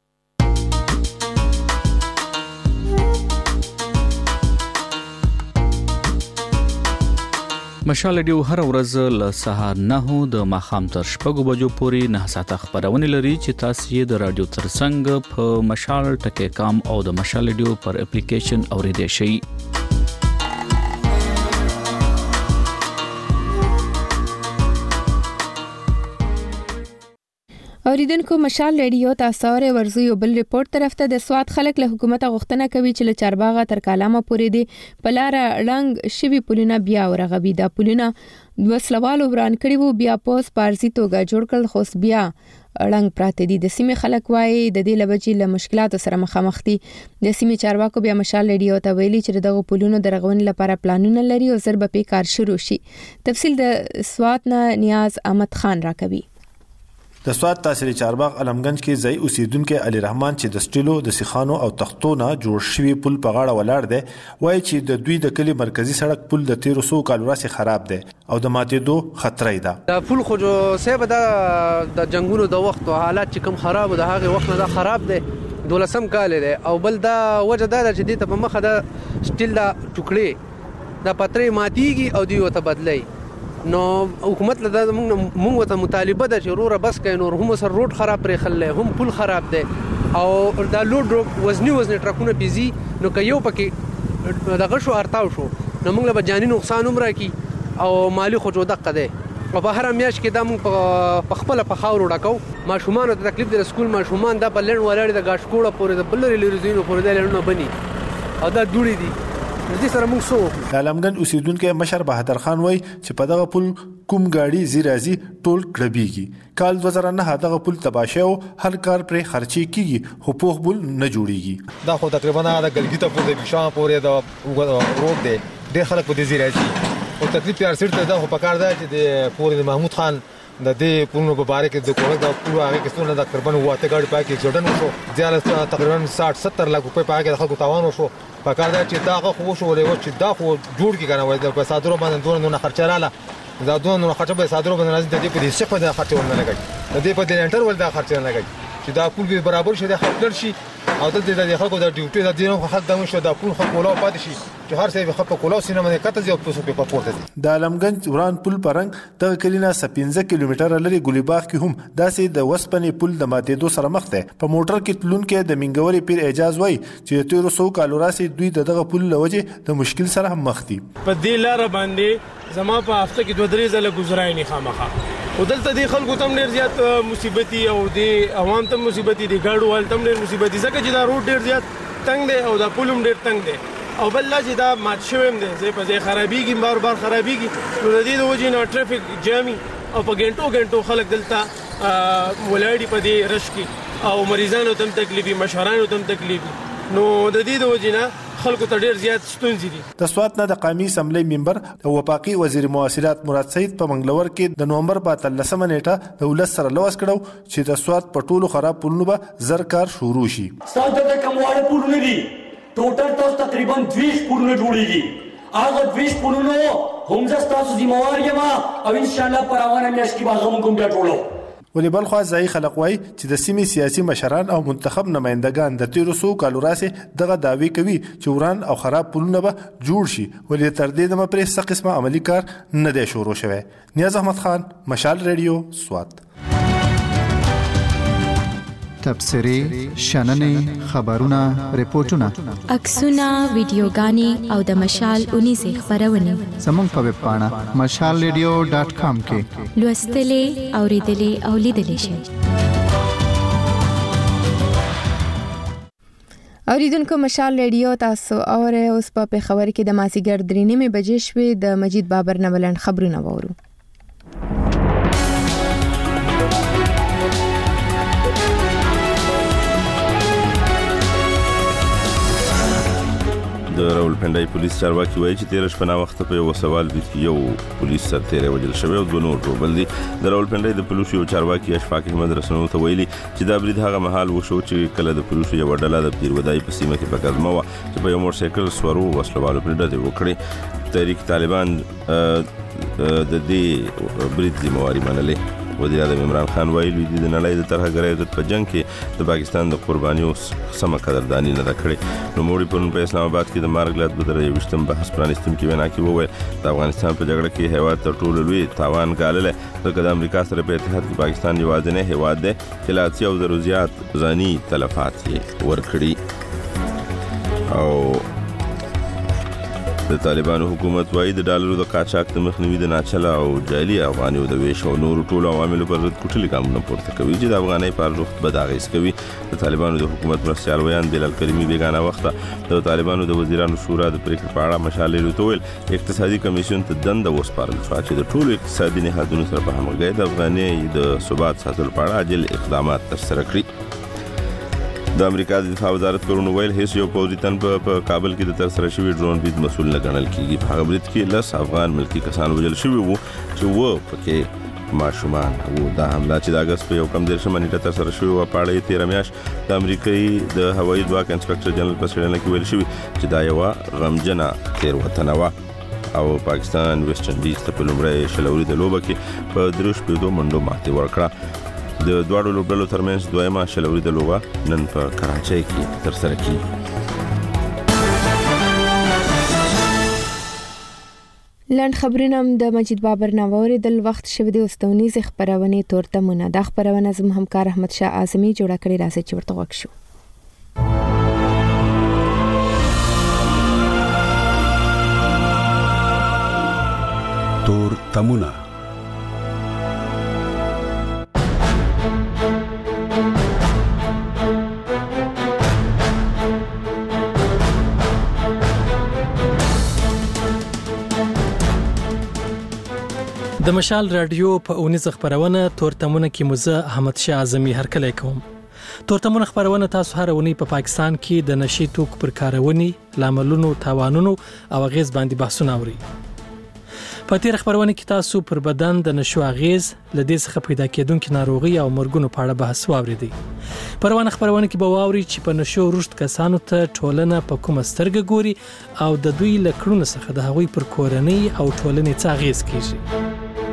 مشال ریډیو هر ورځ له سهار نهو د ماښام تر شپږو بجو پورې نه ساعته خبرونه لري چې تاسو یې د رادیو ترڅنګ په مشال ټکی کام او د مشال ریډیو پر اپلیکیشن اوریدئ شئ. اوریدونکو مشال ریډیو تاسو اورئ ورزو یو بل ریپورت طرف ته د سواد خلک له حکومت غوښتنه کوي چې له چارباغه تر کلامه پورې دی په لار رنګ شوی پولونه بیا ورغوي. دا پولونه وسلوالو وران کړي وو بیا پوس پارسي توګه جوړ کړل خو بیا رنګ پراته دي. د سیمې خلک وایي د دې لبجې له مشکلاتو سره مخامخ دي. د سیمې چارواکو بیا مشال ریډیو ته ویلي چې دغه پولونو د رغونې لپاره پلانونه لري او زر به پې کار شروع شي. تفصیل د سواد نه نیاز احمد خان راکوي. د سواد تحصیلي چارباغ علمگنج کې ځای اوسیدونکو علي رحمان چې د سټیلو د سیخانو او تختو نه جوړ شوی پل په غاړه ولاړ دی وایي چې د دوی د کلی مرکزی سړک پل د تیرو سو کال وروسته خراب دی او د ماتېدو خطر دی. دا پل خو جو سبب د د جنگونو د وخت او حالات چې کوم خراب د هغه وخت نه دا خراب دی دولسم کال دی او بل دا وجه دا چې د په مخه د سټیل دا ټوکړي د پترې ماتيږي او دی وته بدلای. نو حکومت له موږ ته مطالبه ده چې روره بس کوي نور هم سر روډ خراب پرې خلل هم پل خراب دی او دا لوډ وزنی وزنی ټرکونه بيزي نو که یو پکې دغه شو ارتاو شو نو موږ له جاني نقصان هم راکې او مالی خو جو دقه دی او په هر میاش کې دا موږ په خپل په خاور وډاکو ماشومان ته تکلیف د سکول ماشومان دا په لړ ولاړ د گاشکوړه پورې د بلری لریزینو پورې د لړنه بني او دا دوړي دي. د سره موږ سو د علمگنج اوسیدونکو مشر بهادر خان وای چې په دغه پل کوم گاډي زیرازي ټول کړبيږي. کال دوه زره نه دغه پل تباشه او هر کار پر خرچي کیږي خو په بل نه جوړيږي. دا خو تقریبا د ګلګیته پورې د بشام پورې د روډ دی ډېر خلک په دې زیرازي او تکلیف یې ارسل ته دا خو پکار دی چې د پورې محمود خان د دې پونو په باره کې د کوړه د پورو هغه کې څونه د تقریبا واته ګاډي پای کې اکسیډنټ وشو زیاله تقریبا شاठ ستر لک روپۍ پای کې خلکو تاوان وشو په کار دا چې دا خو شو ولې چې دا خو جوړ کی کنه وای د صادرو باندې دونه نه خرچه رااله دا دونه خرچه به صادرو باندې راځي د دې په دې څه په خرچه ونه لګي د دې په دې انټر ول دا خرچه نه لګي چې دا پول به برابر شي د خپل شي او د دې خلکو د ډیوټي د دینو خلک دمو شو د پول خو کولا پاتې شي چې هر څه به خپل کولا سینما نه کته ځو په په پورته دي. د علمگنج وران پل پرنګ د کلینا پنځه کیلومتره لري ګلیباغ کې هم داسې د وسپنې پل د ماتېدو سره مخ ده. په موټر کې تلون کې د منګوري پیر اعجاز وای چې تیرو سو کالو راسي دوی دغه پل لوجه د مشکل سره هم مخ دي. په دې لار باندې زما په هفته کې دوه درې ځله گزارای نه خامخه او دلته د خلکو تم ډیر زیات مصیبتي او د عوام ته مصیبتي دي ګاډو ول تم ډیر مصیبتي ځکه چې دا روډ ډیر زیات تنگ دی او دا پولم ډیر تنگ دی او بل لا چې دا مات شوم دی زه په ځای خرابېږي بار بار خرابېږي نو د دې د وجې نه ټرافیک جامي او په ګنټو ګنټو خلک دلته ولاړی په دې رش کې او مریضانو تم تکلیفي مشرانو تم تکلیفي نو د دې د وجې نه خلکو ته ډیر زیات ستونزې دي. د سواد نه د قومي اسمبلی ممبر او وفاقي وزیر مواصلات مراد سعید په منګلور کې د نومبر په اتلسمه نیټه د ولس سره لوس کړو چې د سواد په ټولو خراب پلونو به زر کار شروع شي. سواد د کمواړ پلونه دي ټوټل تاسو تقریبا دویش پلونه جوړیږي هغه دویش پلونو هم زه ستاسو ذمہوار یم او انشاءالله په روانه میاشت کې به هغه موږ هم بیا ټولو. ولې بل خوا ځایي خلک وایي چې د سیمې سیاسي مشران او منتخب نمایندګان د تیرو څو کالو راهیسې دغه دعوی کوي چې وران او خراب پلونه به جوړ شي، ولې تر دې دمه پرې څه قسمه عملي کار نه دی شروع شوی. نیاز احمد خان، مشال ریډیو، سوات. تبصرې، شننې، خبرونه، ریپورتونه، عکسونه، ویډیوګانې او د مشال اونیزې خپرونې زموږ په ویب پاڼه مشال ریډیو ډاټ کام کې لوستلې، اوریدلې او لیدلې شئ. اوریدونکو مشال ریډیو تاسو اوره اوس په خبر کې د مازیګر درې نیمې بجې شوې د مجید بابر نولند خبرونه وورو. د راولپنډای پولیس چارواکي وایي چې تیر شپه نا وخت په یو سوال کې یو پولیس سرتیری وژل شوی او دوه نور ټوبل دي. د راولپنډای د پولیسو یو چارواکي اشفاق احمد رسنو ته ویلي چې دا برید هغه مهال وشو چې کله د پولیسو یو ډله د پیرودای په سیمه کې په قدمه و چې په یو موټر سایکل سوارو وسلوالو پر ډزې وکړې. تحریک طالبان د دې برید ذمہواری منلې. وزیر اعظم عمران خان ویلي دي د نړۍ د ترهګرۍ ضد په جنگ کې د پاکستان د قربانیو سمه قدرداني نه کړې. نو موړي پرون په اسلام آباد کې د مارګ لات بدر یوشتم بحث پرانیستونکو وینا کې وویل د افغانستان په جګړه کې هیواد تر ټولو لوی تاوان ګالل ځکه د امریکا سره په اتحاد کې پاکستان یوازینی هیواد دی چې لا اتیا او زرو زیات ځاني تلفات یې ورکړي. او د طالبانو حکومت وايي د ډالرو د قاچاق د مخنیوي د ناچله او جعلي افغانیو د ویش او نورو ټولو عواملو پر ضد کوټلي ګامونه پورته کوي چې د افغانۍ په ارزښت بد اغېز کوي. د طالبانو د حکومت مرستیال ویان بلال کریمي بیگانه وخته د طالبانو د وزیرانو شورا د پریکړې په اړه مشال ریډیو ته ویل اقتصادي کمیسیون ته دنده وسپارل شوه چې د ټولو اقتصادي نهادونو سره په همغږۍ د افغانۍ د ثبات ساتلو په اړه عاجل اقدامات ترسره کړي. د امریکا د دفاع وزارت پرون ویل هیڅ یو پوځي تن په کابل کې د ترسره شوی ډرون برید مسؤل نه ګڼل کیږي. په هغه برید کې لس افغان ملکی کسان وژل شوي وو چې و پکې ماشومان وو. دا حمله چې د اګست په یو کم دېرشمه نیټه ترسره شوې وه په اړه یې تېره میاشت د امریکایي د هوایي ځواک انسپکټر جنرال په څېړنه کې ویل شوي چې دا یوه غمجنه تېروتنه وه او پاکستان ویسټ انډیز ته په لومړۍ شل اوریزه لوبه کې په درې شپېتو منډو ماتې ورکړه. د دواړو لوبډلو ترمنځ دویمه شل اوریزه لوبه نن په کراچۍ کې ترسره کیږي. لاند خبرونه د مجید بابر ناووري د وخت شوه د استونیز خبرونه تورتمونه د خبرونه زم همکار احمد شاه اعظمي جوړه کړی راځي چې ورته وښیو. تورتمونه د مشال رادیو په اونیز خبرونه تورتمونه کې مزه احمد شاه اعظمي هرکلی کوم. تورتمونه خبرونه تاسو هر ونی په پاکستان کې د نشي توک پر کارونی لاملونو تاوانونو او غیز باندې بحثونه اوري. په تیر خبرونه کې تاسو پر بدن د نشو غیز لدې څخه پیدا کېدونکو ناروغي او مرګونو په اړه بحث واوریدي. پروانه خبرونه کې به واوري چې په نشو رشد کسانو ته ټولنه په کومه سترګه ګوري او د دوی لکړونو څخه د هغوی پر کورنۍ او ټولنې څه غیز کیږي.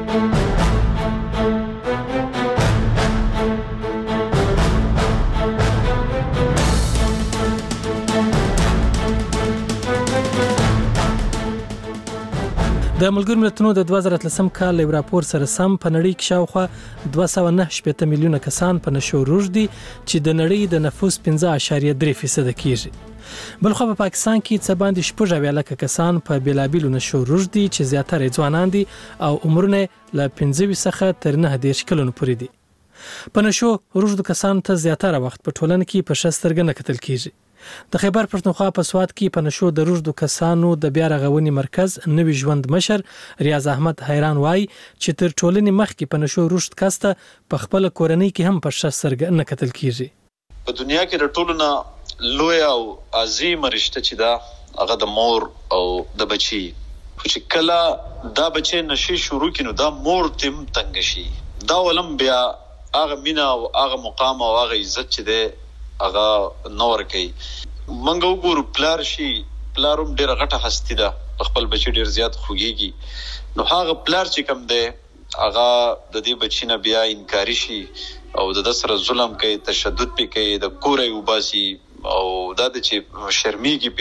د ملګرو ملتونو د دوه زره اتلسم کال یو راپور سره سم په نړۍ کې شاوخوا دوه سوه نهه شپېته میلیونه کسان په نشو روږدي دي چې د نړۍ د نفوس پنځه اعشاریه درې فیصده کیږي. بلخو په پاکستان کې څه باندې شپږ اویا لکه کسان په بیلابیلو نشو روږدي دي چې زیاتره ځوانان دي او عمرونه له پنځه څخه تر نهه دېرش کلونو پورې دي. په نشو روږدو کسانو ته زیاتره وخت په ټولنه کې په ښه سترګه نه کتل کیږي. د خیبر پښتونخوا په سوات کې په نشو د روږدو کسانو د بیا رغونې مرکز نوي ژوند مشر ریاض احمد حیران وایي چې تر ټولنې مخکې په نشو روږد کس ته په خپله کورنۍ کې هم په ښه سترګه نه کتل کیږي. په دنیا کې د ټولو نه لوی او عظیمه رشته چې ده هغه د مور او د بچي، خو چې کله دا بچی نشي شروع کړي نو دا مور تم تنګ شي. دا ولم بیا هغه مینا او هغه مقام او هغه عزت چې ده هغه نور کوي. منګه وګورو پلار شي پلاروم ډیره غټه هستی ده خپل بچی ډیر زیات خوږیږي نو هغه پلار چې کم دی هغه د دې بچی نه بیا انکاری شي او د سره ظلم کوي تشدد پې کوي د کورې وباسي او دا د چې شرمېږي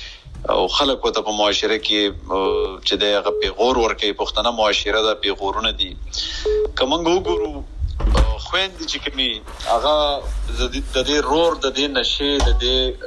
پې او خلک ورته په معاشره کې چې دی هغه پیغور ورکوي پښتنه معاشره ده پیغورونه دي که موږ وګورو خویندې چې کومي هغه د دې رور د دې نشې د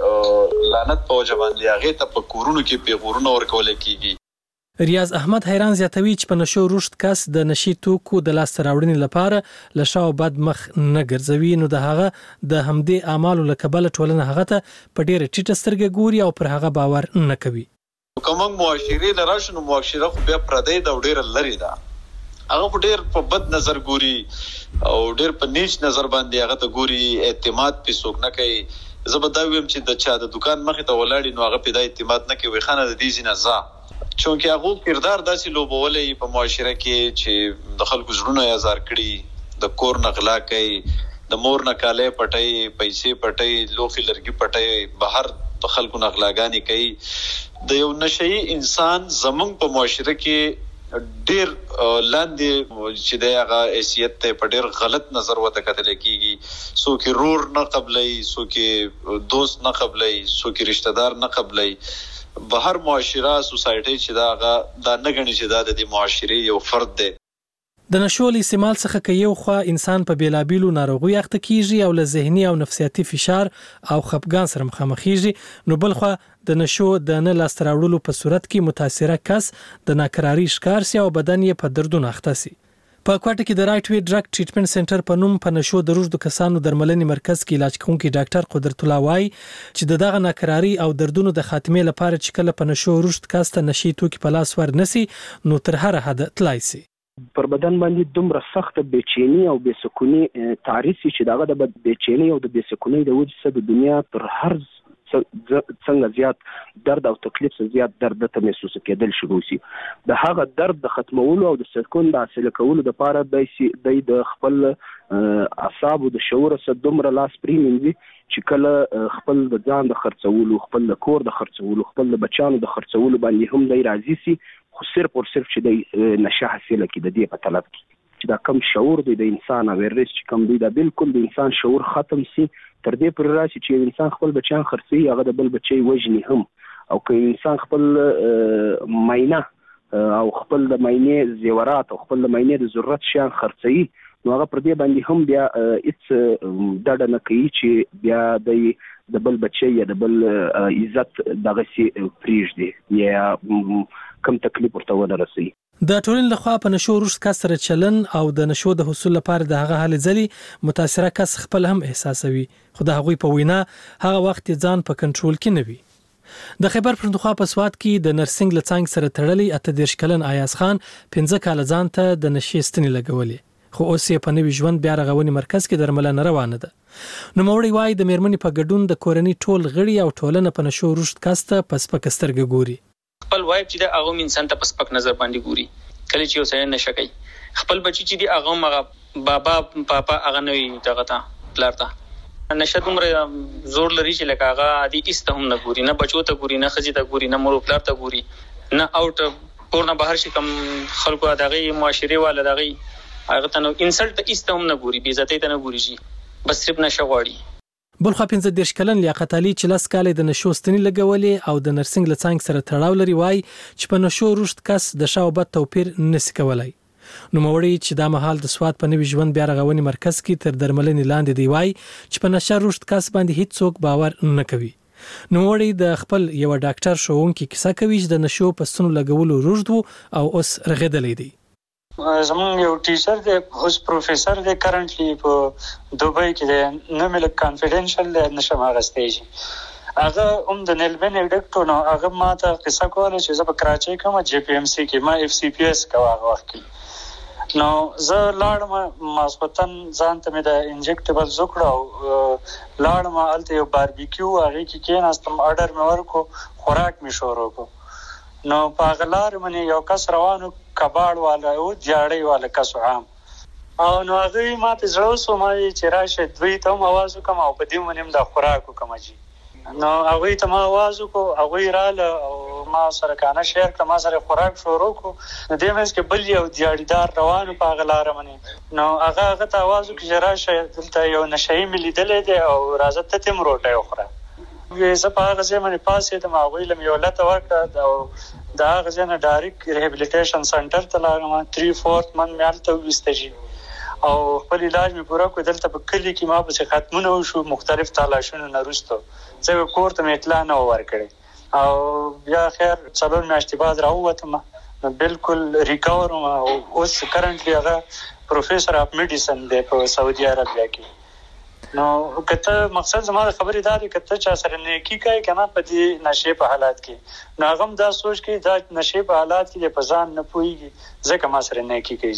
دې لعنت په وجه باندې هغې ته په کورونو کې پیغورونه ورکول کېږي. ریاض احمد حیران زیاتوي چې په نشو رشد کس د نشي توکو د لاسته راوړنې لپاره له شا او بد مخ نه ګرځوي نو د هغه د همدې اعمالو له کبله ټولنه هغه ته په ډېره ټیټه سترګه ګوري او پر هغه باور نه کوي. که موږ معاشرې له راشو نو معاشره خو بیا پردی ده او ډېره لرې ده هغه په ډېر په بد نظر ګوري او ډېر په نیچ نظر باندې هغه ته ګوري اعتماد پې څوک نه کوي. زه به دا ویم چې د چا د دکان مخې ته ولاړي نو هغه پې دا اعتماد نه کوي وایي خانه د دې ځینه ځه چونکې هغو کردار داسې لوبولی په معاشره کې چې د خلکو زړونه یې ازار کړي د کور نه غلا کوي د مور نه کالی پټوي پیسې پټوي لوښي لرګي پټوي بهر د خلکو نه غلاګانې کوي. د یو نشهیي انسان زمونږ په معاشره کې ډیر لاندې چې دی هغه حیثیت ته په ډیر غلط نظر ورته کتلی کېږي څوک یې رور نه قبلوي څوک یې دوست نه قبلوي څوک یې رشته دار نه قبلوي بهر معاشره سوسایټي چې دا هغه دا نه ګڼي چې دا د دې معاشرې یو فرد دی. د نشو له استعمال څخه که یو خوا انسان په بیلابیلو ناروغیو اخته کیږي او له ذهني او نفسیاتي فشار او خپګان سره مخامخېږي نو بل خوا د نشو د نه لاسته راوړلو په صورت کې متاثره کس د ناکراري ښکار سي او بدن یې په دردونو اخته سي. په کوټه کې د رائټ وی ډرګ ټریټمنټ سنټر په نوم په نشو د روږدو کسانو درملنې مرکز کې علاج کوونکی ډاکټر قدرت الله وایي چې د دغه ناکراري او دردونو د خاتمې لپاره چې کله په نشو رشد کس ته نشي توکي په لاس ور نسی نو تر هر حد تلای سي. پر بدن باندې دومره سخت بېچینی او بېسکونی تعریف چې دغه د بېچینی او د بېسکونی د وجې څخه د دنیا تر هر څنګه زیات درد او تکلیف څخه زیات درد ته محسوس کېدل شروع شي. د هغه درد د ختمولو او د سکون د حاصل کولو لپاره د د خپل اعصاب او د شعور سره دومره لاس پریمنځي چې کله خپل د ځان د خرڅولو خپل د کور د خرڅولو خپل د بچانو د خرڅولو باندې هم دی راضي سي خو صرف او صرف چې د نشه حاصله کې د دې په طلب کې چې دا کم شعور دی د انسان اویرنس چې کم دی دا بالکل د انسان شعور ختم سي تر دې پر راشي چې انسان خپل بچیان خرڅي هغه د بل بچي وژني هم او که انسان خپل ماینه او خپل د ماینې زیورات او خپل د ماینې د ضرورت شیان خرڅي نو هغه پر دې باندې هم بیا هیڅ ډډه نه کوي چې بیا د د بل بچي یا د بل عزت دغه سي پریږدي یا کم تکلیف ورته ونه رسي. د ټولنې لخوا په نشو رشد کس سره چلن او د نشو د حصول لپاره د هغه حل ځلې متاثره کس خپل هم احساسوي خو د هغوی په وینا هغه وخت ځان په کنټرول کې نه وي. د خیبر پښتونخوا په سوات کې د نرسنګ له څنګ سره تړلې اته دېرش کلن ایاز خان پنځه کاله ځان ته د نشې ستنې لګولې خو اوس یې په نوي ژوند بیا رغونې مرکز کې درملنه روانه ده. نوموړی وایي د میرمنې په ګډون د کورنۍ ټول غړي او ټولنه په نشو رشد کس ته په سپکه سترګه ګوري. خپل وایب چې د هغه انسان ته په سپک نظر باندې ګوري کله چې یو سړی نشه کوي خپل بچی چې دی هغه مغه بابا پاپا هغه نوی دغه ته پلار ته نشه دومره زور لري چې لکه هغه عادي ایسته هم نه ګوري نه بچو ته ګوري نه ښځې ته ګوري نه مور پلار ته ګوري نه اوټ کور نه بهر شي کوم خلکو دغه معاشرې والا دغه هغه ته نو انسلټ ایسته هم نه ګوري بې عزتۍ ته نه ګوري شي بس صرف نشه غواړي. بل خو پنځه دېرش کلن لیاقت علي چې لس کاله د نشو ستنې لګولې او د نرسنګ له څنګ سره تړاو لري وایي چې په نشو رشد کس د شا او بد توپیر نشي کولی. نوموړی چې دا مهال د سوات په نوي ژوند بیا رغونې مرکز کې تر درملنې لاندې دی وایي چې په نشه رشد کس باندې هیڅوک باور نه کوي. نوموړی د خپل یو ډاکټر ښوونکي کیسه کوي چې د نشو په ستنو لګولو روږد و او اوس رغېدلی دی. زمون یو ټیچر دی اوس پروفیسر دی کرنټلی په دوبۍ کې دی نه مې لږ کانفیډنشل دی نشم اخیستی شي هغه هم د نیلبن ډاکټر نو هغه ما ته قصه کوله چې زه په کراچۍ کې ما جی پی ایم سی کې ما اف سی پی اس کوه هغه وخت کې نو زه لاړم ماسخوتن ځان ته مې د انجکټیبلز وکړه او لاړم هلته یو باربیکیو هغې کې کېناستم اډر مې ورکړو خوراک مې شروع کړو نو په هغه لارې باندې یو کس روانو کباړ والا او جاړۍ والا کس عام او نو هغوی ما ته زړه وسو ما چې راشه دوی ته هم اواز وکړم او په دې باندې هم دا خوراک وکړم جي نو هغه ته ما आवाज وکړ، هغه رااله او ما سره کانه شیر کړ، ما سره خوراک شروع وکړ. نو دې مېز کې بل یو دیاړیدار روانو په غلاره باندې. نو هغه هغه ته आवाज وکړ چې راشه دلته یو نشئی ملي دلې دی او راځه ته تم روټه وخوره. زه په هغه ځای باندې پاسې د ما ویلم یو لته ورکړه او دا هغه ځای نه ډایرکټ ریهابلیټیشن سنټر ته لاړم. تری فورت من مې هلته وویسته او خپل علاج مې پوره کړ. دلته په کلي کې ما پسې ختمونه وشو، مختلف تالاشونو نه وروسته زه کور ته مې اطلاع نه ورکړې او بیا خیر څلور میاشتې بعد راووتم، نو بالکل ریکور وم او اوس کرنټلی هغه پروفیسر اف میډیسن دی په سعودي عربیه کې. نو کته مقصد زما د خبرې دا دی کته چا سره نیکی کوي کنه په دې نشې په حالات کې، نو هغه دا سوچ کوي دا نشې په حالات کې په ځان نه پوهیږي ځکه ما سره نیکی کوي.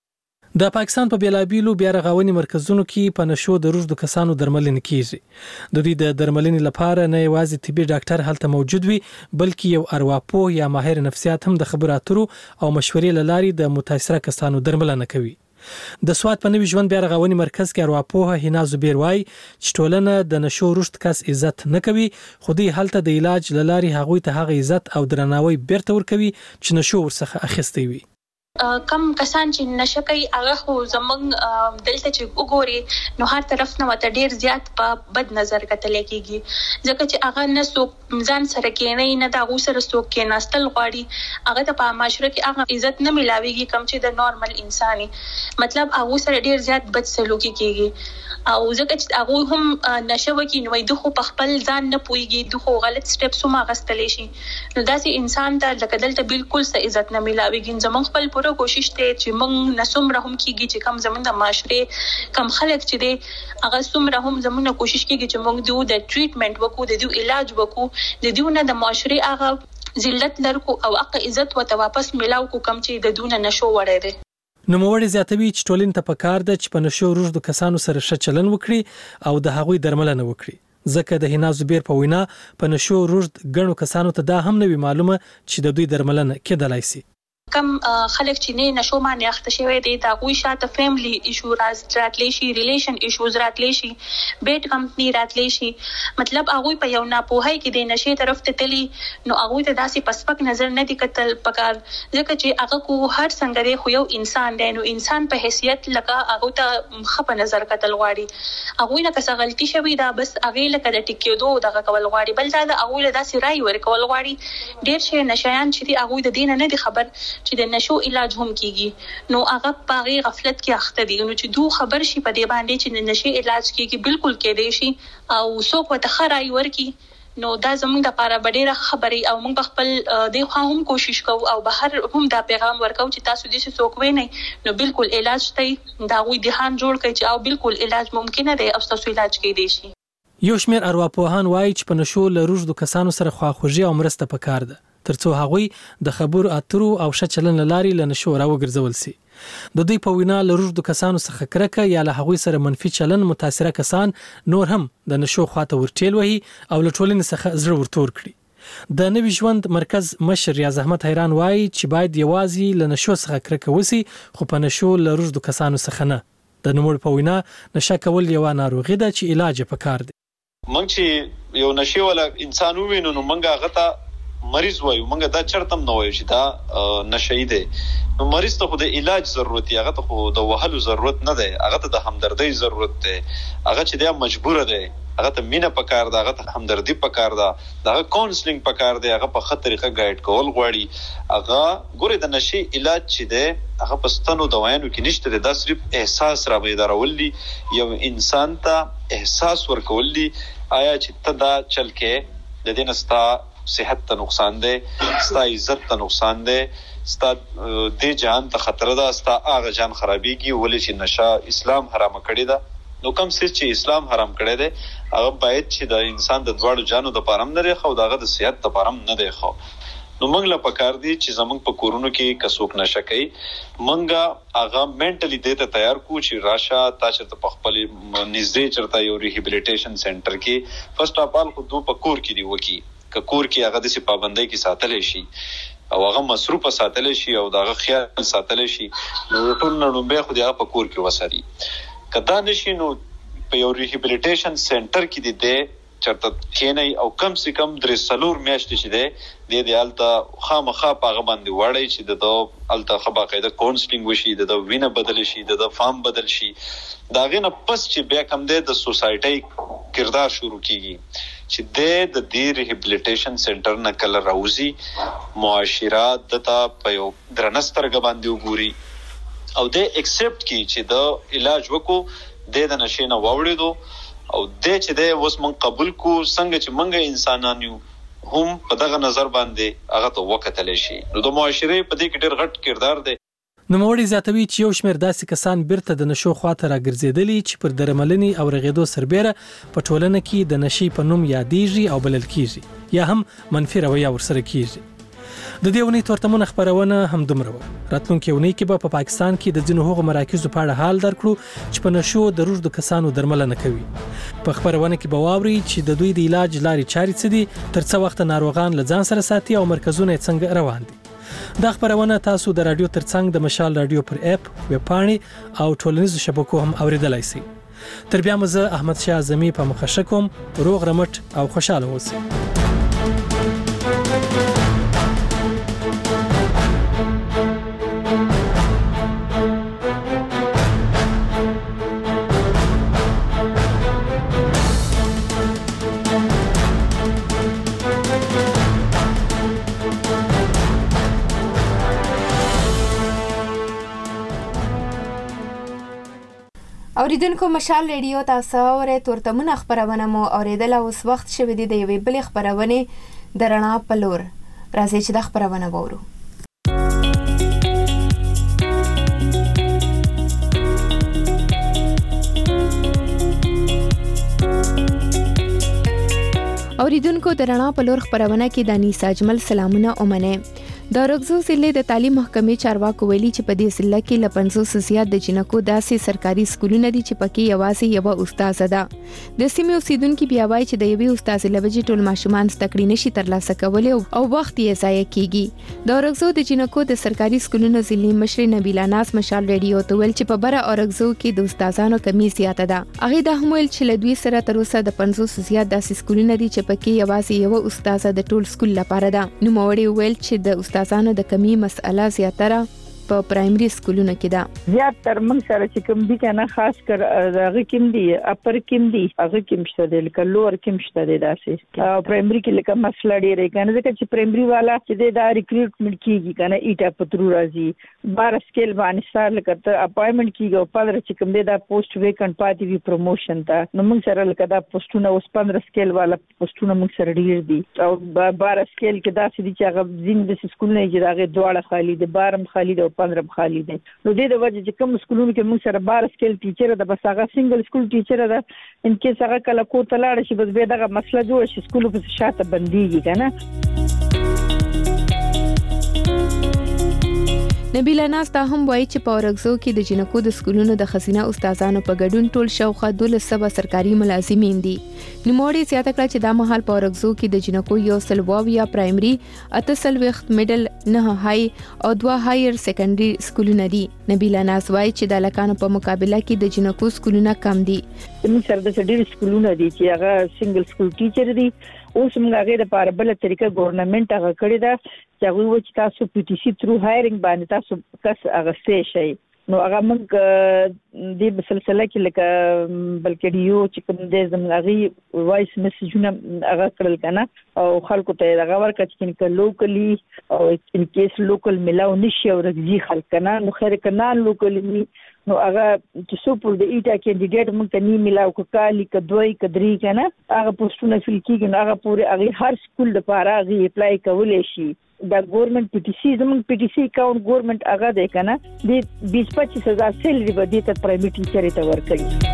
د پاکستان په بیلابیلو بیا رغونې مرکزونو کې په نشو د روږدو کسانو درملنه کیږي. د دوی د درملنې لپاره نه یوازې طبي ډاکټر هلته موجود وي، بلکې یو ارواپوه یا ماهر نفسیات هم د خبرو اترو او مشورې لاري د متاثره کسانو درملنه کوي. د سواد په نوي ژوند بیا رغونې مرکز کې ارواپوه هینا زبیر وای چې ټولنه د نشو رشد کس عزت نه کوي، خو دوی هلته د علاج لاري هغوی ته هغه عزت او درناوی بیرته ورکوي چې نشو ورڅخه اخیستی وي. کم کسان چې نشه کوي هغه خو زمونږ دلته چې وګوري نو هر طرف نه وته ډیر زیات په بد نظر کتل کېږي، ځکه چې هغه نه څوک ځان سره کېنی نه دا غو سره څوک کېناستل غواړي، هغه ته په معاشره کې هغه عزت نه ملاويږي کم چې د نورمال انساني، مطلب هغه سره ډیر زیات بد سلوکي کېږي. او ځکه چې هغه هم نشه وکي نو د خو په خپل ځان نه پويږي، د خو غلط سټیپس هم غستلی شي، نو داسې انسان ته لکه دلته بالکل څه عزت نه ملاويږي. زمونږ خپل پوره کوشش ته چې موږ نسومره هم کیږي چې کم زمونږ د معاشره کم خلک چې دی هغه سومره هم زمونږ کوشش کیږي چې موږ دوی د ټریټمنټ وکړو، د دوی علاج وکړو، د دوی نه د معاشره هغه ذلت لرکو او هغه عزت وته واپس ملاو کو کم چې د دوی نه نشو وړي دي. نوموړی زیاتوي چې ټولنې ته پکار ده چې په نشو روږدو کسانو سره ښه چلند وکړي او د هغوی درملنه وکړي، ځکه د هینا زبیر په وینا په نشو روږد ګڼو کسانو ته دا هم نه وي معلومه چې د دوی درملنه کېدلای شي. کم خلک چې نه نشو باندې اخته شوی دی دا غوي شاته فیملی ایشو راتلی شي، ریلیشن ایشوز راتلی شي، بیٹ کمپنی راتلی شي، مطلب هغه په یو ناپوهی کې د نشي طرف ته تلی نو هغه ته داسې پسپک نظر نه دی کتل پکار، ځکه چې هغه کو هر څنګه دی خو یو انسان دی، نو انسان په حیثیت لکه هغه ته خپ نظر کتل غواړي، هغه نه کس غلطي شوی دا بس هغه لکه د ټیکېدو دغه کول غواړي، بل دا هغه له داسې رائے ورکول غواړي. ډیر شي نشایان چې دی هغه د دین نه دی خبر چې د نشو علاج هم کیږي، نو هغه په غفلت کې اخته دي، نو چې دوه خبر شي په دې باندې چې د نشي علاج کیږي بالکل کېدای شي او څوک وته خړای ورکی، نو دا زموږ د لپاره ډېره خبرې او موږ خپل د خو هم کوشش کوو او بهر هم دا پیغام ورکو چې تاسو دې څوک وینئ نو بالکل علاج ته دا غوي دهان جوړ کړئ چې او بالکل علاج ممکن دی او تاسو علاج کېدای شي. یو شمېر ارواپوهان وایي چې په نشو له روږدو کسانو سره خواخوږي او مرسته پکار ده ترڅو هغوی د خبرو اترو او ښه چلند لاري له نشو راوګرځول شي. د دوی په وینا له روږدو کسانو څخه کرکه یا له هغوی سره منفي چلند متاثره کسان نور هم د نشو خواته ورټیل وهي او له ټولنې څخه زړه ورتور کړي. د نوي ژوند مرکز مشر ریاض احمد حیران وایي چې باید یوازې له نشو څخه کرکه وسی خو په نشو له روږدو کسانو څخه نه. د نوموړي په وینا نشه کول یو ناروغي ده چې علاج یې پکار دی. مونږ چې یو نشي ولا انسان وینو نو مونږه غته مریض وایو، مونږ دا چرتم نه وایو چې دا نشئی دی، نو مریض ته خو د علاج ضرورت دی، هغه ته خو د وهلو ضرورت نه دی، هغه ته د همدردۍ ضرورت دی، هغه چې دی مجبور دی، هغه ته مینه پکار ده، هغه ته همدردی پکار ده، هغه کاونسلینګ پکار دی، هغه په خطر طریقه گایډ کول غواړي. هغه ګوره د نشي علاج چې دی هغه پستانو دوايانو کې نشته دی، دا صرف احساس را بیدارول دي، یو انسان ته احساس ورکول دي آیا چې ته دا چل کې د دې نستا صحت ته نقصان دی، ستا عزت ته نقصان دی، ستا دې جان ته خطر ده، ستا هغه جان خرابېږي، ولې چې نشه اسلام حرام کړی ده. نو کوم څه چې اسلام حرام کړی دی هغه باید چې د انسان د دواړو جانو د پاره نه دی خو دغه د صحت د پاره نه دی خو. نو موږ له پکار دی چې زمونږ په کورونو کې کڅوک نشه کوي، موږ هغه منټلی دې ته تیار کو چې راشه تا چې په خپل نږدې چرته یو ریهابلیټیشن سنټر کې فرست اف آل خو دوه په کور کې دی وکی ک کور کې هغه د پابندۍ کې ساتل شي او هغه مصروف ساتل شي او دغه خیال ساتل شي، نو ټول نړۍ خو دغه په کور کې وسري کدا نشي. نو په یو ریهابلیټیشن سنټر کې دی چرته کینی او کم سي کم درې سلور میاشتې چې ده د دې الته خامخا پاغه باندې وړي چې د الته خبا قاعده کونسلینګ وشي د وینه بدل شي د فارم بدل شي دا غنه پس چې بیا کم ده د سوسایټي کردار شروع کیږي چې د د دې ریهابلیټیشن سنټر نه کله راوځي معاشرات دته په یو درنسترګ باندې وګوري او د ایکسپټ کی چې د علاج وکړو د د نشینه ووړېدو او د چې د اوس من قبول کو څنګه چې منګه انسانان یو هم په دغه نظر باندې هغه ته وکتل شي نو د معاشره په دې کې ډېر غټ کردار دی. نوموړي زیاتوي چې یو شمېر داسې کسان بیرته د نشو خواته راګرځېدلي چې پر درملنې او رغېدو سربیره په ټولنه کې د نشي په نوم یادېږي او بلل کېږي یا هم منفي رویه ورسره کېږي. د دې ونې تورتمونه خبرونه هم دومره وه. راتلونکې اونۍ کې به په پاکستان کې د ځینو هغو مراکزو په اړه حال درکړو چې په نشو د روږدو کسانو درملنه کوي. په خبرونه کې به واوري چې د دوی د علاج لارې چارې څه دي، تر څه وخت ناروغان له ځان سره ساتي او مرکزونه یې څنګه روان دي. دا خبرونه تاسو د رادیو ترڅنګ د مشال رادیو پر اپ، ویب پاڼې او ټولنیزو شبکو هم اوریدلای شئ. تر بیا مزه احمد شاه اعظمي په مخه کوم، روغ رمټ او خوشاله اوسئ. اوریدونکو مشال ریډیو تاسو اورئ تورتمونه خبرونه مو اوریدل اوس وخت شوه دی د یوې بلې خبرونه د رڼا په لور. راځي چې د خبرونه وورو. اوریدونکو د رڼا په لور خبرونه کې د انیس اجمل سلامونه اومنه. د رغزو ضلع د تعلیم محکمې چارواکو ویلي چې په دې ضلع کې ل پنځوس زیات د جنکو داسې سرکاري سکولونه دي چې پکې یوازې یو استاد ده. د سیمې اوسیدونکو بیا وایي چې د یوې استاد لوجې ټول ماشومان ستکړې نشي ترلاسه کولای او وخت یې ضایع کیږي. د رغزو د جنکو د سرکاري سکولونو ضلع مشر نبیلا ناز مشال ریډیو ته ویل چې په بره اورغزو کې د استادانو کمی زیاته ده. هغه د هم ویل چې له دوی سره تر اوسه د پنځوس زیات داسې سکولونه دي چې پکې یوازې یو استاد د ټول سکول لپاره ده. نو موري ویل چې د استادانو د کمی مسأله زیاتره په پرایمري سکولونو کې ده. زیات تر موږ سره چې کوم دي کنه خاص کر هغه کوم دي اپر کوم دي هغه کوم شته د لکه لوور کوم شته د داسې او پرایمري کې لکه مسله ډیره کنه ځکه چې پرایمري والا چې د ریکروټمنټ کیږي کنه ایټا پترو راځي بار سکیل باندې سره لکه ته اپاینټمنټ کیږي او پندره چې کوم دي دا پوسټ ویکن پاتې وی پروموشن ته نو موږ سره لکه دا پوسټونه اوس پندره سکیل والا پوسټونه موږ سره ډیر دي او بار سکیل کې داسې دي چې هغه زین د سکول نه چې هغه دواړه خالی دي بارم خالی دي او پندره خالی دي. نو د دې وجه چې کوم سکولونو کې موږ سره بار سکیل ټیچر ده بس هغه سنگل سکول ټیچر ده ان کې هغه کله کور ته لاړ شي بس به دغه مسله جوړ شي سکول په شاته بنديږي کنه. نبیلا ناز ته هم وایي چې په اورغزو کې د جنکو د سکولونو د خزینه استادانو په ګډون ټول شاوخوا دولس سبا سرکاري ملازمین دي. نوموړي زیاته کړه چې دا مهال په اورغزو کې د جنکو یو سل واویا پرایمري، اته سل وخت میډل، نه هاي او دوه هایر سیکنډري سکولونه دي. نبیلا ناز وایي چې د لکانو په مقابله کې د جنکو سکولونه کم دي. موږ سره د ډېر سکولونه دي چې هغه سنگل سکول ټیچر دي. اوس موږ هغه د پاره بل طریقه ګورنمنت هغه کړی دا چې هغه و چې تاسو پی ټی سی تھرو هایرینګ باندې تاسو کس هغه ستې شي نو هغه موږ د سلسله کې لکه بلکې دیو چې کوم د زمغي وایس میسجونه هغه کړل کنه او خلکو ته هغه ورکړ چې لوکلی او ان کیس لوکل ملاو نشي او رغزي خلک کنه نو خیر کنه لوکلی نو هغه چې سو پر د ایټا کینډیډیټ مونږ ته نی ملاو کالی کدوې کدري کنه هغه پوسټونه فل کیږي نو هغه پوره هغه هر سکول د پاره هغه اپلای کولای شي. دا ګورنمنت پی ټی سی زمون پی ټی سی اکاونټ ګورنمنت هغه دی کنه د بیس پچیس هزار سیلری به د ته پرایویټ ټیچر ته ورکړي.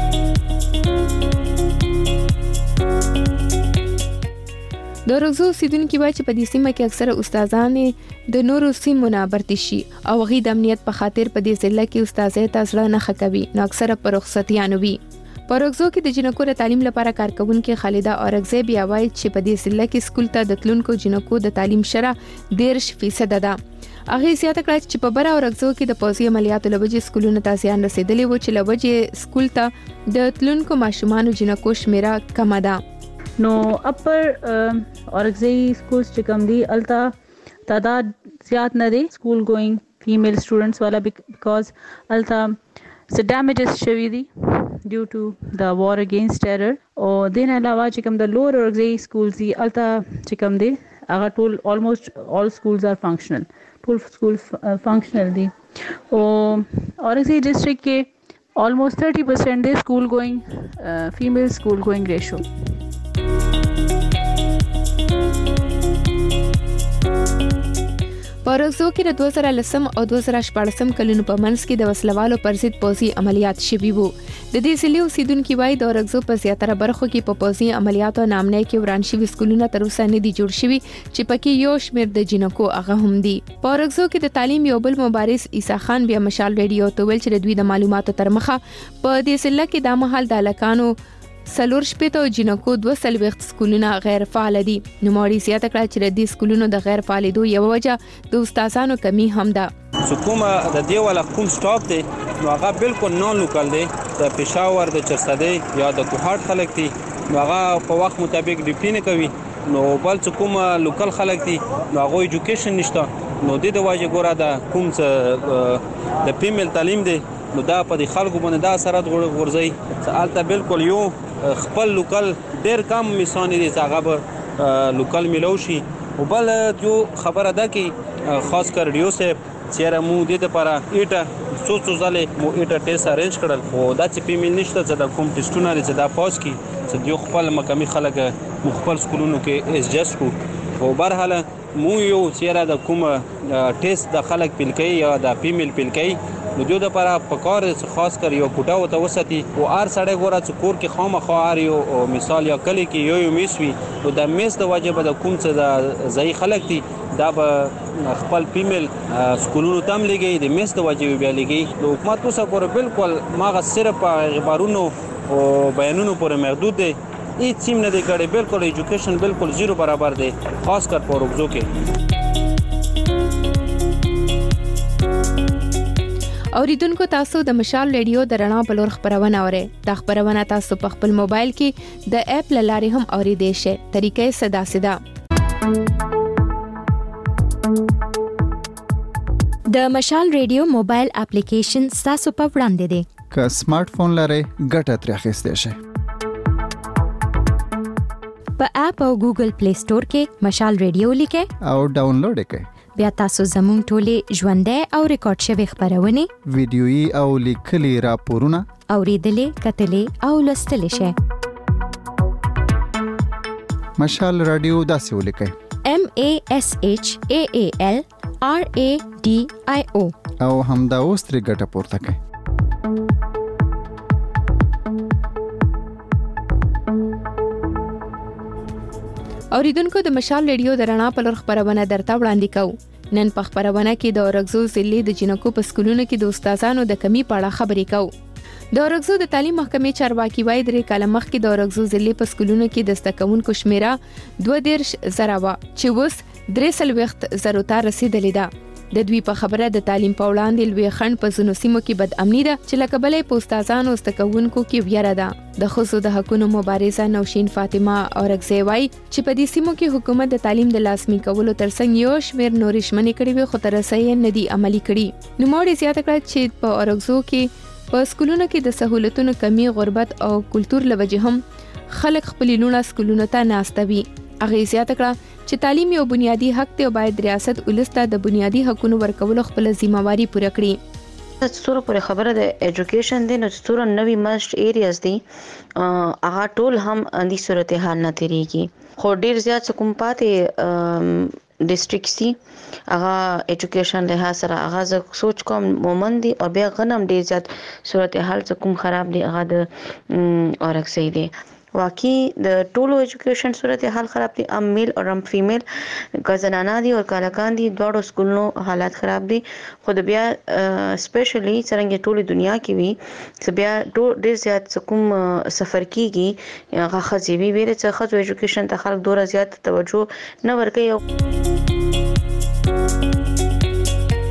د رغزو اوسیدونکو وایي چې په دې سیمه کې اکثره استادان د نورو سیمو نه برتي شي او هغه د امنیت په خاطر په دې ضلع کې استادې تاسو نه خکوي نو اکثره پر رخصتیانو وي. په رغزو کې د جنکو د تعلیم لپاره کارکونکو خالده اورغزی بیا وایي چې په دې ضلع کې سکول ته د تلونکو جنکو د تعلیم شرح ډیر فیصد ده. هغه زیاته کړه چې په بره اورغزو کې د پوځي عملیاتو لوجې سکولونو ته زیان رسیدلی و چې لوجې سکول ته د تلونکو ماشومان جنکو شمیره کم ده. نو اپر اورګزئی سکولز چې کوم دي التا تعداد زیات نه دي سکول ګوینګ فیمیل سټوډنټس والا بیکاز التا څه ډیمیجز شوي دي ډیو ټو د وار اگینست ټیرر او دین علاوه چې کوم د لوور اورګزئی سکولز دي التا چې کوم دي هغه ټول almost all schools are functional ټول سکول فنکشنل دي او اورګزئی ډسټریکټ کې almost thirty percent دي سکول ګوینګ فیمیل سکول ګوینګ ریشو. په اورګزو کې د دوه زره لسم او دوه زره شپاړسم کلونو په منځ کې د وسلوالو پر ضد پوځي عملیات شوي وو. د دې ضلع اوسیدونکي وایي د اورګزو په زیاتره برخو کې په پوځي عملیاتو نامنۍ کې وران شوي سکولونه تر اوسه نه دي جوړ شوي چې پکې یو شمېر د جنکو هغه هم دي. په اورګزو کې د تعلیم یو بل مبارز عیسی خان بیا مشال ریډیو ته ویل چې د دوی د معلوماتو تر مخه په دې ضلع کې دا مهال د هلکانو سلور شپېته او جنکو دوه څلوېښت سکولونه غیر فعال دي. نوموړي زیاته کړه چې د دې سکولونو د غیر فعالېدو یوه وجه د استادانو کمی هم ده. چې کومه د دې والا کوم سټاپ دی نو هغه بالکل نان لوکل دی د پېښور د چرسدې یا د کوهاټ خلک دي نو هغه په وخت مطابق ډیوټي نه کوي نو بل چې کوم لوکل خلک دي نو هغه ایجوکیشن نشته نو د دې وجه ګوره د کوم د فیمیل تعلیم دی نو دا په دې خلکو باندې دا اثرات غورځي چې البته بالکل یو خپل لوکل ډېر کم میسان دي چې هغه به لوکل ملو شي او بل یو خبره ده کې خاص کر ریو صاحب چیرې مو د دې لپاره ایټه څو څو ځله مو ایټه ټیسټ ارینج کړل او دا چې فیمیل نشته چې د کوم ټیسټونه لري چې دا پاس کی چې یو خپل مقامي خلک مخبل سکولونو کې ایجسټ کو او بهرحال مو یو چیرې د کوم ټیسټ د خلک پلکې یا د فیمیل پلکې نو دوی د لپاره په کار خاص کر یو کوټه وته وساتي او هر سړی ګوره چې کور کې خامخا هر یو مثال یا کلی کې یو یو میس وي نو د میس د وجه به د کوم څه د ځای خلک دي دا به خپل فیمیل سکولونو تم لګي د میس د وجه بیا لګي نو حکومت اوسه پورې بالکل ماغه صرف غبارونو او بیانونو پورې محدود دی هیڅ سیم نه دی کړی بالکل ایجوکیشن بالکل زیرو برابر دی خاص کر په اورګزو کې. اوریدونکو تاسو د مشال ریډیو د رڼا په لور خبرونه اورئ. دا خبرونه تاسو په خپل موبایل کې د اپ لارې هم اوریدئ شئ. طریقې ساده ساده. د مشال ریډیو موبایل اپلیکیشن تاسو په وړاندې دی. که سمارټ فون لرئ ګټه ترې اخیستئ شئ. په اپ او ګوګل پلی سٹور کې مشال ریډیو لیکئ او ډاونلوډ کړئ. بیا تاسو زموږ ټولې ژوندۍ او ریکارډ شوی خبرونه ویډیويي او لیکلي راپورونه اوریدلې کتلې او لوستلې شئ. مشال رادیو داسې ولیکئ M A S H A A L R A D I O او همدا اوس ترې ګټه پورته کړئ. اوریدونکو د مشال ریډیو د رڼا په لور خبرونه درته وړاندې کوو. نن په خبرونه کې د اورګزو ضلع د جنکو په سکولونو کې د استادانو د کمی په اړه خبرې کوو. د اورګزو د تعلیم محکمې چارواکي وایي درې کاله مخکې د اورګزو ضلع په سکولونو کې د زده کوونکو شمیره دوه دېرش زره وه چې اوس درې څلوېښت زرو ته رسیدلې ده. د دوی په خبره د تعلیم په وړاندې لوی خنډ په ځینو سیمو کې بد امني ده چې لکه بلې په استادانو او زده کوونکو کې ویره ده. د ښځو د حقونو مبارزه نوشین فاطمه اورګزی وایي چې په دې سیمو کې حکومت د تعلیم د لازمي کولو ترڅنګ یو شمېر نورې ژمنې کړې وې خو تر اوسه یې نه دي عملي کړي. نوموړې زیاته کړه چې په اورګزو کې په سکولونو کې د سهولتونو کمی، غربت او کلتور له وجې هم خلک خپلې لوڼه سکولونو ته ناسته وي. هغې زیاته کړه چې تعلیم یو بنیادي حق دی او باید ریاست ولس ته د بنیادي حقونو ورکولو خپله ذمہواري پوره کړي. څوره پورې خبره د ایجوکیشن دی نو څوره نوی مرجډ ایریاز دي هغه ټول هم اندي صورتحال نه تیریږي خو ډیر زیات کوم پاتې ډیسټریکټ سي هغه ایجوکیشن له سره هغه سوچ کوم مومن دي او بیا غنم ډیر زیات صورتحال کوم خراب دي هغه د اورګزی دی. واقعي د ټولو ایجوکیشن صورتحال خراب دي. ام میل او ام فیمیل غزنانا دي او کالکان دي دواړو سکولونو حالات خراب دي. خو د بیا سپیشلی څنګه ټولې دنیا کې وي چې بیا ډېر زیات کوم سفر کیږي هغه خځې وی ویره چې خځو ایجوکیشن ته خلک ډېر زیات توجه نه ورکوي.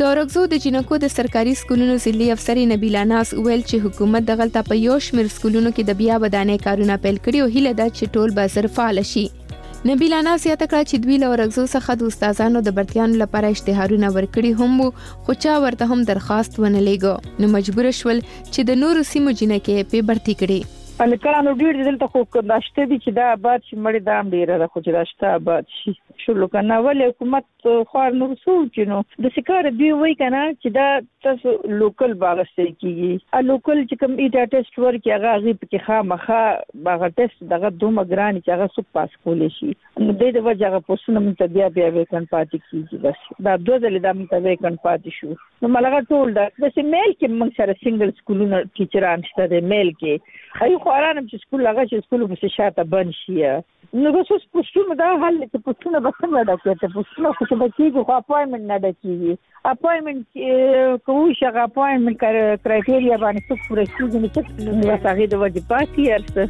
د اورګزو د جنکو د سرکاري سکولونو ضلعي افسر نبیلا ناز ویل چې حکومت دغلته په یو شمېر سکولونو کې د بیا ودانۍ کارونه پیل کړي او هیله ده چې ټول به زر فعال شي. نبیلا ناز یاد کړ چې دوی له اورګزو څخه د استادانو د برتیانو لپاره اشتهارونه ورکړي هم وو خو چا ورته هم درخواست ونه لیږه نو مجبور شول چې د نورو سیمو جنکې په برتی کړي. الکانو ډیر دلته خو داشته دي چې دا آباد شي مړی دام ډیره ده خو چې داشته آباد شي شلو کنه ولې حکومت خو نور سوچ نو د سکار دی وای کنه چې دا تاسو لوکل باغسته کیږي ا لوکل چې کوم ایټا ټیسټ ورکي هغه غي په خامخه باغ ټیسټ دغه دوه ګران چې هغه سو پاس کولې شي نو د دې وجه هغه پوسونه مت بیا بیا وکن پاتې کیږي بس دا دوه ځله د مت وکن پاتې شو نو ملګر ټول دا د سیمل کې موږ سره سنگل سکولونه ټیچران شته د میل کې هي خورانم چې سکول هغه چې سکول په شاته بن شي نو اوس پوښتنه دا حل چې پوښتنه به څنګه دا کوي پوښتنه خو ته کېږي خو اپاینټمنت نه دکېږي اپاینټمنت کوو چې هغه اپاینټمنت کرایټیریا باندې څه پوره کېږي نو څه هغه د وجه پاتې ارسه.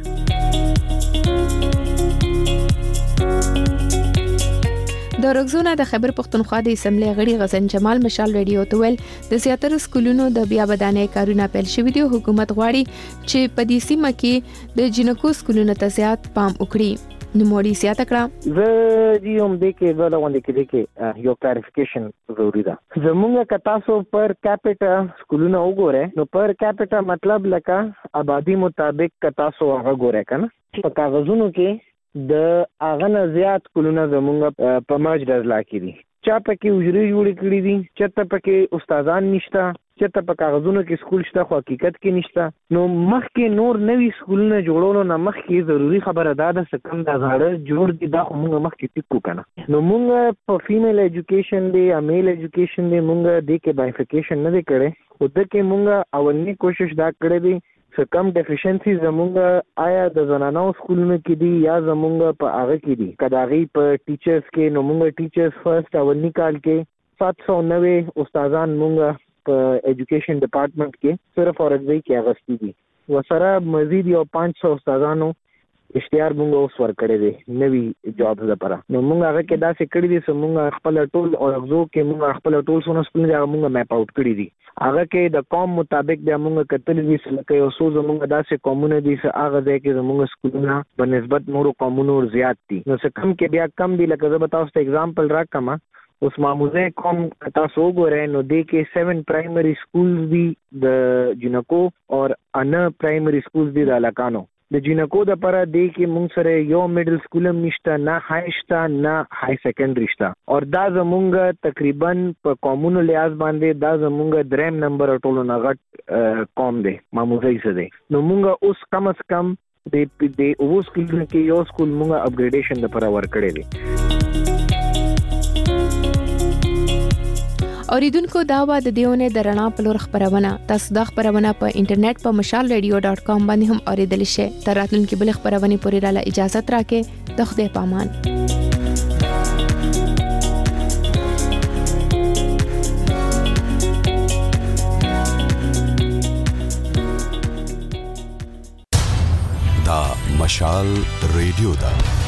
د اورګزو د خیبر پښتونخوا د اسمبلی غړي غزن جمال مشال ریډیو ته ویل د زیاتره سکولونو د بیا ودانۍ کارونه پیل شوي دي حکومت غواړي چې په دې سیمه کې د جنکو سکولونو ته زیات پام وکړي نو موړي زیاته کړه. زه دې هم دې کې زه لا وندې کې کې یو کلیریفیکیشن ضروری ده زمونږ کتاسو پر کیپټا سکولونه وګوره نو پر کیپټا مطلب لکه آبادی مطابق کتاسو هغه ګوره کنه په کاغذونو کې د اغه نه زیات کولونه زمونږ په ماج ډزلا کې دي چا پکې وجري جوړې کړې دي چته پکې استادان نشته چته په کاغذونو کې سکول شته خو حقیقت کې نشته نو مخکې نور نوي سکولونه جوړولو نه مخکې ضروری خبره ده د سکم د زړه جوړ دي دا موږ مخکې ټیکو کنه نو موږ په فیمیل ایجوکیشن دی یا میل ایجوکیشن دی موږ د کې بایفیکیشن نه دی کړی خو د کې موږ اولنی کوشش دا کړې دي څه کم ډیفیشنسي زمونږ آیا د زنانو سکولونو کې دي یا زمونږ په هغه کې دي کداغي په ټیچرز کې نو موږ ټیچرز فرست اولنی کال کې سات سو نوے استادان موږ په ایجوکیشن ډپارټمنټ کې صرف اورګزی کې اغستی دي وسره مزید یو پانچ سو استادانو اشتهار موږ اوس ورکړی دی نوی جابز لپاره نو موږ هغه کې داسې کړی دي چې موږ خپل ټول اورګزو کې موږ خپل ټول سونه سکولونه هغه موږ میپ اوټ کړی دي هغه کې د قوم مطابق د موږ کتل دي چې لکه یو څو زموږ داسې قومونه دي چې هغه ځای کې زموږ سکولونه په نسبت نورو قومونو زیات دي نو څه کم کې بیا کم دي لکه زه به تاسو ته اگزامپل راکړم اوس ماموزه قوم تاسو وګورئ نو د کې سیون پرایمری سکولز دي د جنکو او ان پرایمری سکولز دي د الکانو د جنکو د پر د کې مونږ سره یو میډل سکول هم نشته نه های شته نه های سیکنډري شته او دا زمونږ تقریبا په قومونو لحاظ باندې دا زمونږ دریم نمبر ټولو نه غټ قوم دی ماموزه یې دی نو مونږ اوس کم از کم د د اوو سکولونو کې یو سکول مونږ اپګریډیشن لپاره ورکړی دی. اوریدونکو دا و د دیونه د رڼا په لور خبرونه تاسو د خبرونه په انټرنیټ په مشال ریډیو ډاٹ کام باندې هم اوریدل شئ تر راتلونکي بل خبرونه پورې را اجازه تراکه د خدای پامان. دا مشال ریډیو دا